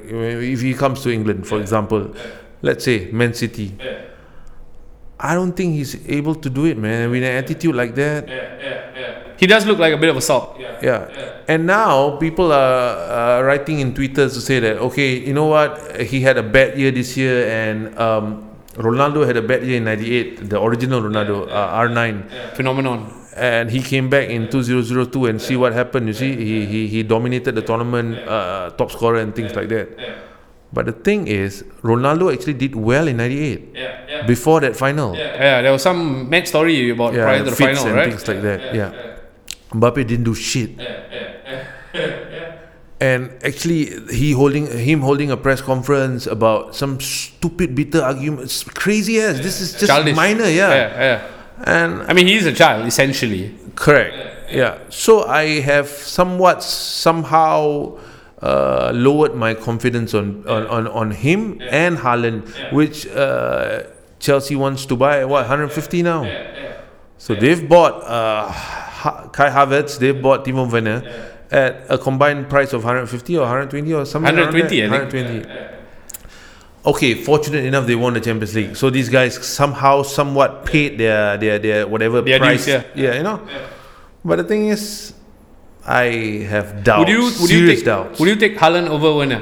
Yeah. let's say Man City, Yeah. uh, I don't think he's able to do it, man. With an attitude like that. Yeah, yeah, yeah. He does look like a bit of a salt. Yeah. Yeah. yeah. And now people are uh, writing in Twitter to say that, okay, you know what? He had a bad year this year, and um, Ronaldo had a bad year in ninety-eight, the original Ronaldo, yeah, yeah, uh, R nine. Yeah. Phenomenon. And he came back in two thousand two and see what happened. You see, he he, he dominated the tournament, uh, top scorer and things like that. But the thing is, Ronaldo actually did well in ninety-eight. Yeah, yeah. Before that final. Yeah, yeah, there was some match story about yeah, prior to the fits final, and right? things like that. Yeah, Yeah. yeah. yeah. Mbappe didn't do shit. Yeah, yeah, yeah, yeah. And actually, he holding him holding a press conference about some stupid, bitter arguments, crazy as yeah. This is just Childish. minor, yeah. Yeah, yeah. And I mean, he's a child essentially. Correct. Yeah. yeah. So I have somewhat somehow uh, lowered my confidence on on, on, on him yeah. and Haaland, yeah. which uh, Chelsea wants to buy what one hundred fifty now. Yeah. Yeah. So yeah. they've bought uh, Kai Havertz, they've bought Timo Werner yeah. at a combined price of one hundred fifty or one hundred twenty or something. one hundred twenty, I think. one hundred twenty. Yeah. Yeah. Okay, fortunate enough they won the Champions League. So these guys somehow, somewhat paid their their, their whatever their price. Dues, yeah. yeah, you know. Yeah. But the thing is, I have doubts. Would you would serious you take doubts. Would you take Haaland over Werner?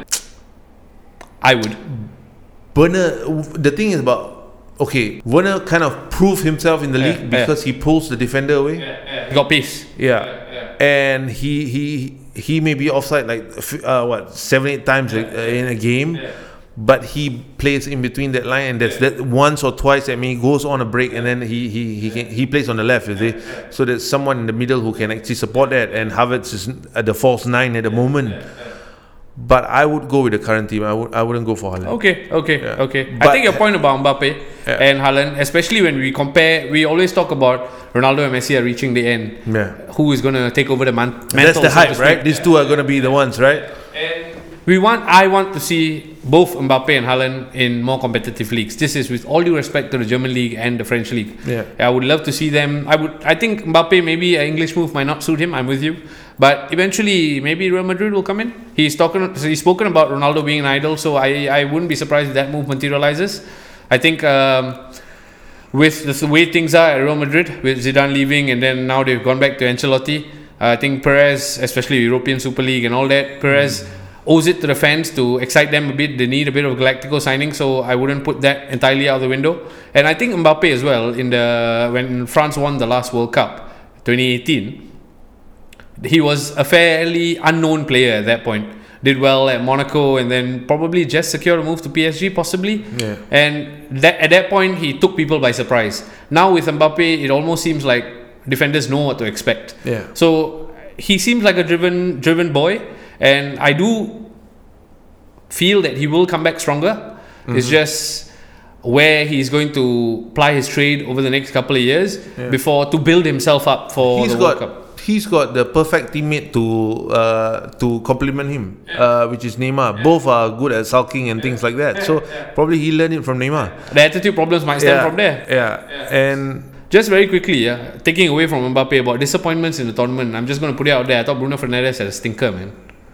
I would. Werner. The thing is about okay, Werner kind of proved himself in the yeah, league because yeah. he pulls the defender away. Yeah, yeah. He got pace. Yeah. yeah, yeah. And he he he may be offside like uh, what seven eight times yeah. in a game. Yeah. But he plays in between that line, and that's yeah. that once or twice. I mean, he goes on a break, and then he he he can, he plays on the left. You see, so there's someone in the middle who can actually support that. And Havertz is at the false nine at the moment. But I would go with the current team. I would I wouldn't go for Haaland. Okay, okay, yeah. okay. But I think your point about Mbappe yeah. and Haaland, especially when we compare, we always talk about Ronaldo and Messi are reaching the end. Yeah. Who is going to take over the man- mantle? That's the hype, right? These two are going to be the ones, right? And we want. I want to see both Mbappe and Haaland in more competitive leagues. This is with all due respect to the German league and the French league. Yeah. I would love to see them. I would. I think Mbappe, maybe an English move might not suit him. I'm with you. But eventually, maybe Real Madrid will come in. He's talking. He's spoken about Ronaldo being an idol, so I, I wouldn't be surprised if that move materializes. I think um, with the way things are at Real Madrid, with Zidane leaving, and then now they've gone back to Ancelotti. Uh, I think Perez, especially European Super League and all that, Perez mm. owes it to the fans to excite them a bit. They need a bit of Galactico signing, so I wouldn't put that entirely out the window. And I think Mbappe as well. In the when France won the last World Cup, twenty eighteen. He was a fairly unknown player at that point. Did well at Monaco and then probably just secured a move to P S G possibly. Yeah. And that, at that point, he took people by surprise. Now with Mbappe, it almost seems like defenders know what to expect. Yeah. So he seems like a driven, driven boy, and I do feel that he will come back stronger. Mm-hmm. It's just where he's going to ply his trade over the next couple of years yeah. before to build himself up for he's the got, World Cup. He's got the perfect teammate to uh, to complement him, uh, which is Neymar. Both are good at sulking and things like that. So probably he learned it from Neymar. The attitude problems might stem yeah, from there. Yeah, and just very quickly, yeah, taking away from Mbappe about disappointments in the tournament. I'm just going to put it out there. I thought Bruno Fernandes had a stinker, man.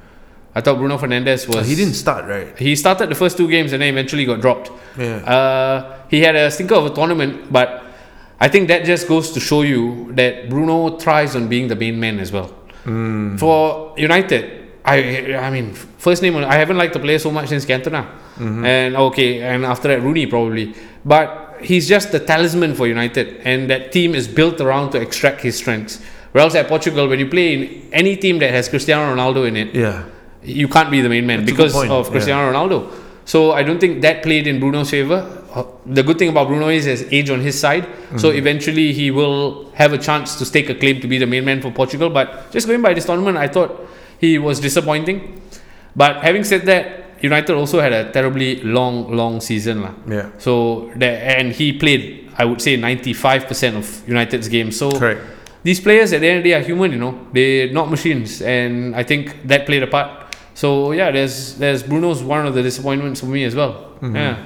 I thought Bruno Fernandes was. He didn't start, right? He started the first two games and then eventually got dropped. Yeah. Uh, he had a stinker of a tournament, but I think that just goes to show you that Bruno thrives on being the main man as well. Mm. For United, I I mean, first name, I haven't liked the player so much since Cantona. Mm-hmm. And okay, and after that, Rooney probably. But he's just the talisman for United, and that team is built around to extract his strengths. Whereas at Portugal, when you play in any team that has Cristiano Ronaldo in it, yeah. you can't be the main man That's because of Cristiano yeah. Ronaldo. So I don't think that played in Bruno's favour. The good thing about Bruno is his age on his side. Mm-hmm. So eventually he will have a chance to stake a claim to be the main man for Portugal. But just going by this tournament, I thought he was disappointing. But having said that, United also had a terribly long, long season. La. Yeah. So that, and he played, I would say, ninety-five percent of United's games. So Correct. These players at the end of the day are human, you know. They're not machines. And I think that played a part. So yeah, there's there's Bruno's one of the disappointments for me as well. Mm-hmm. Yeah.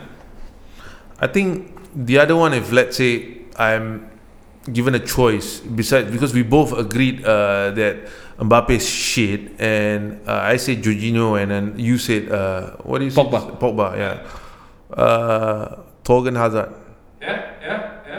I think the other one, if let's say I'm given a choice, besides because we both agreed uh, that Mbappe's shit, and uh, I said Jorginho, and then you said uh, what do you say? Pogba. Pogba, yeah. Uh, Torgan Hazard. Yeah, yeah, yeah.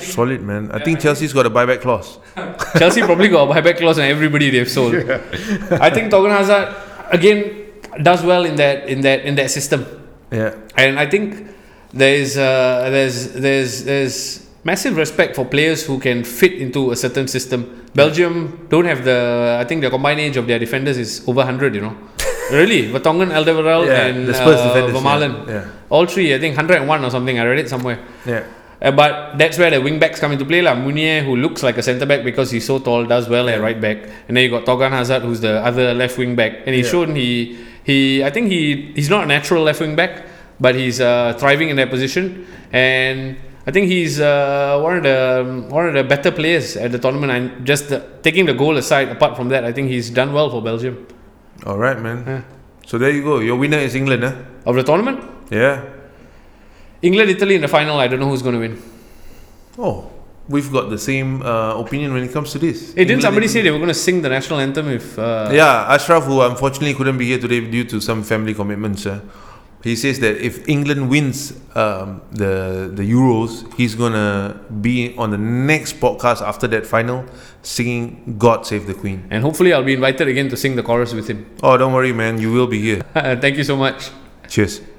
Solid, man. I think Chelsea's got a buyback clause. Chelsea probably got a buyback clause on everybody they've sold. Yeah. I think Thorgan Hazard again does well in that in that in that system. Yeah. And I think there's uh, there's there's there's massive respect for players who can fit into a certain system. Belgium don't have the I think the combined age of their defenders is over one hundred, you know. Really, Vertonghen, Alderweireld, yeah, and the Spurs uh, defenders, Vermaelen. Yeah. Yeah. All three, I think one hundred one or something. I read it somewhere. Yeah. Uh, but that's where the wing backs come into play. Like Meunier, who looks like a centre back because he's so tall, does well yeah. at right back. And then you got Thorgan Hazard, who's the other left wing back. And he's yeah. shown he he I think he he's not a natural left wing back, but he's uh, thriving in that position. And I think he's uh, one of the one of the better players at the tournament. And just the, taking the goal aside, apart from that, I think he's done well for Belgium. All right, man. Yeah. So there you go. Your winner is England, eh? Of the tournament? Yeah. England, Italy in the final. I don't know who's going to win. Oh, we've got the same uh, opinion when it comes to this. Hey, didn't somebody say they were going to sing the national anthem if... Uh, yeah, Ashraf, who unfortunately couldn't be here today due to some family commitments, uh, he says that if England wins um, the the Euros, he's going to be on the next podcast after that final singing God Save the Queen. And hopefully I'll be invited again to sing the chorus with him. Oh, don't worry, man. You will be here. Thank you so much. Cheers.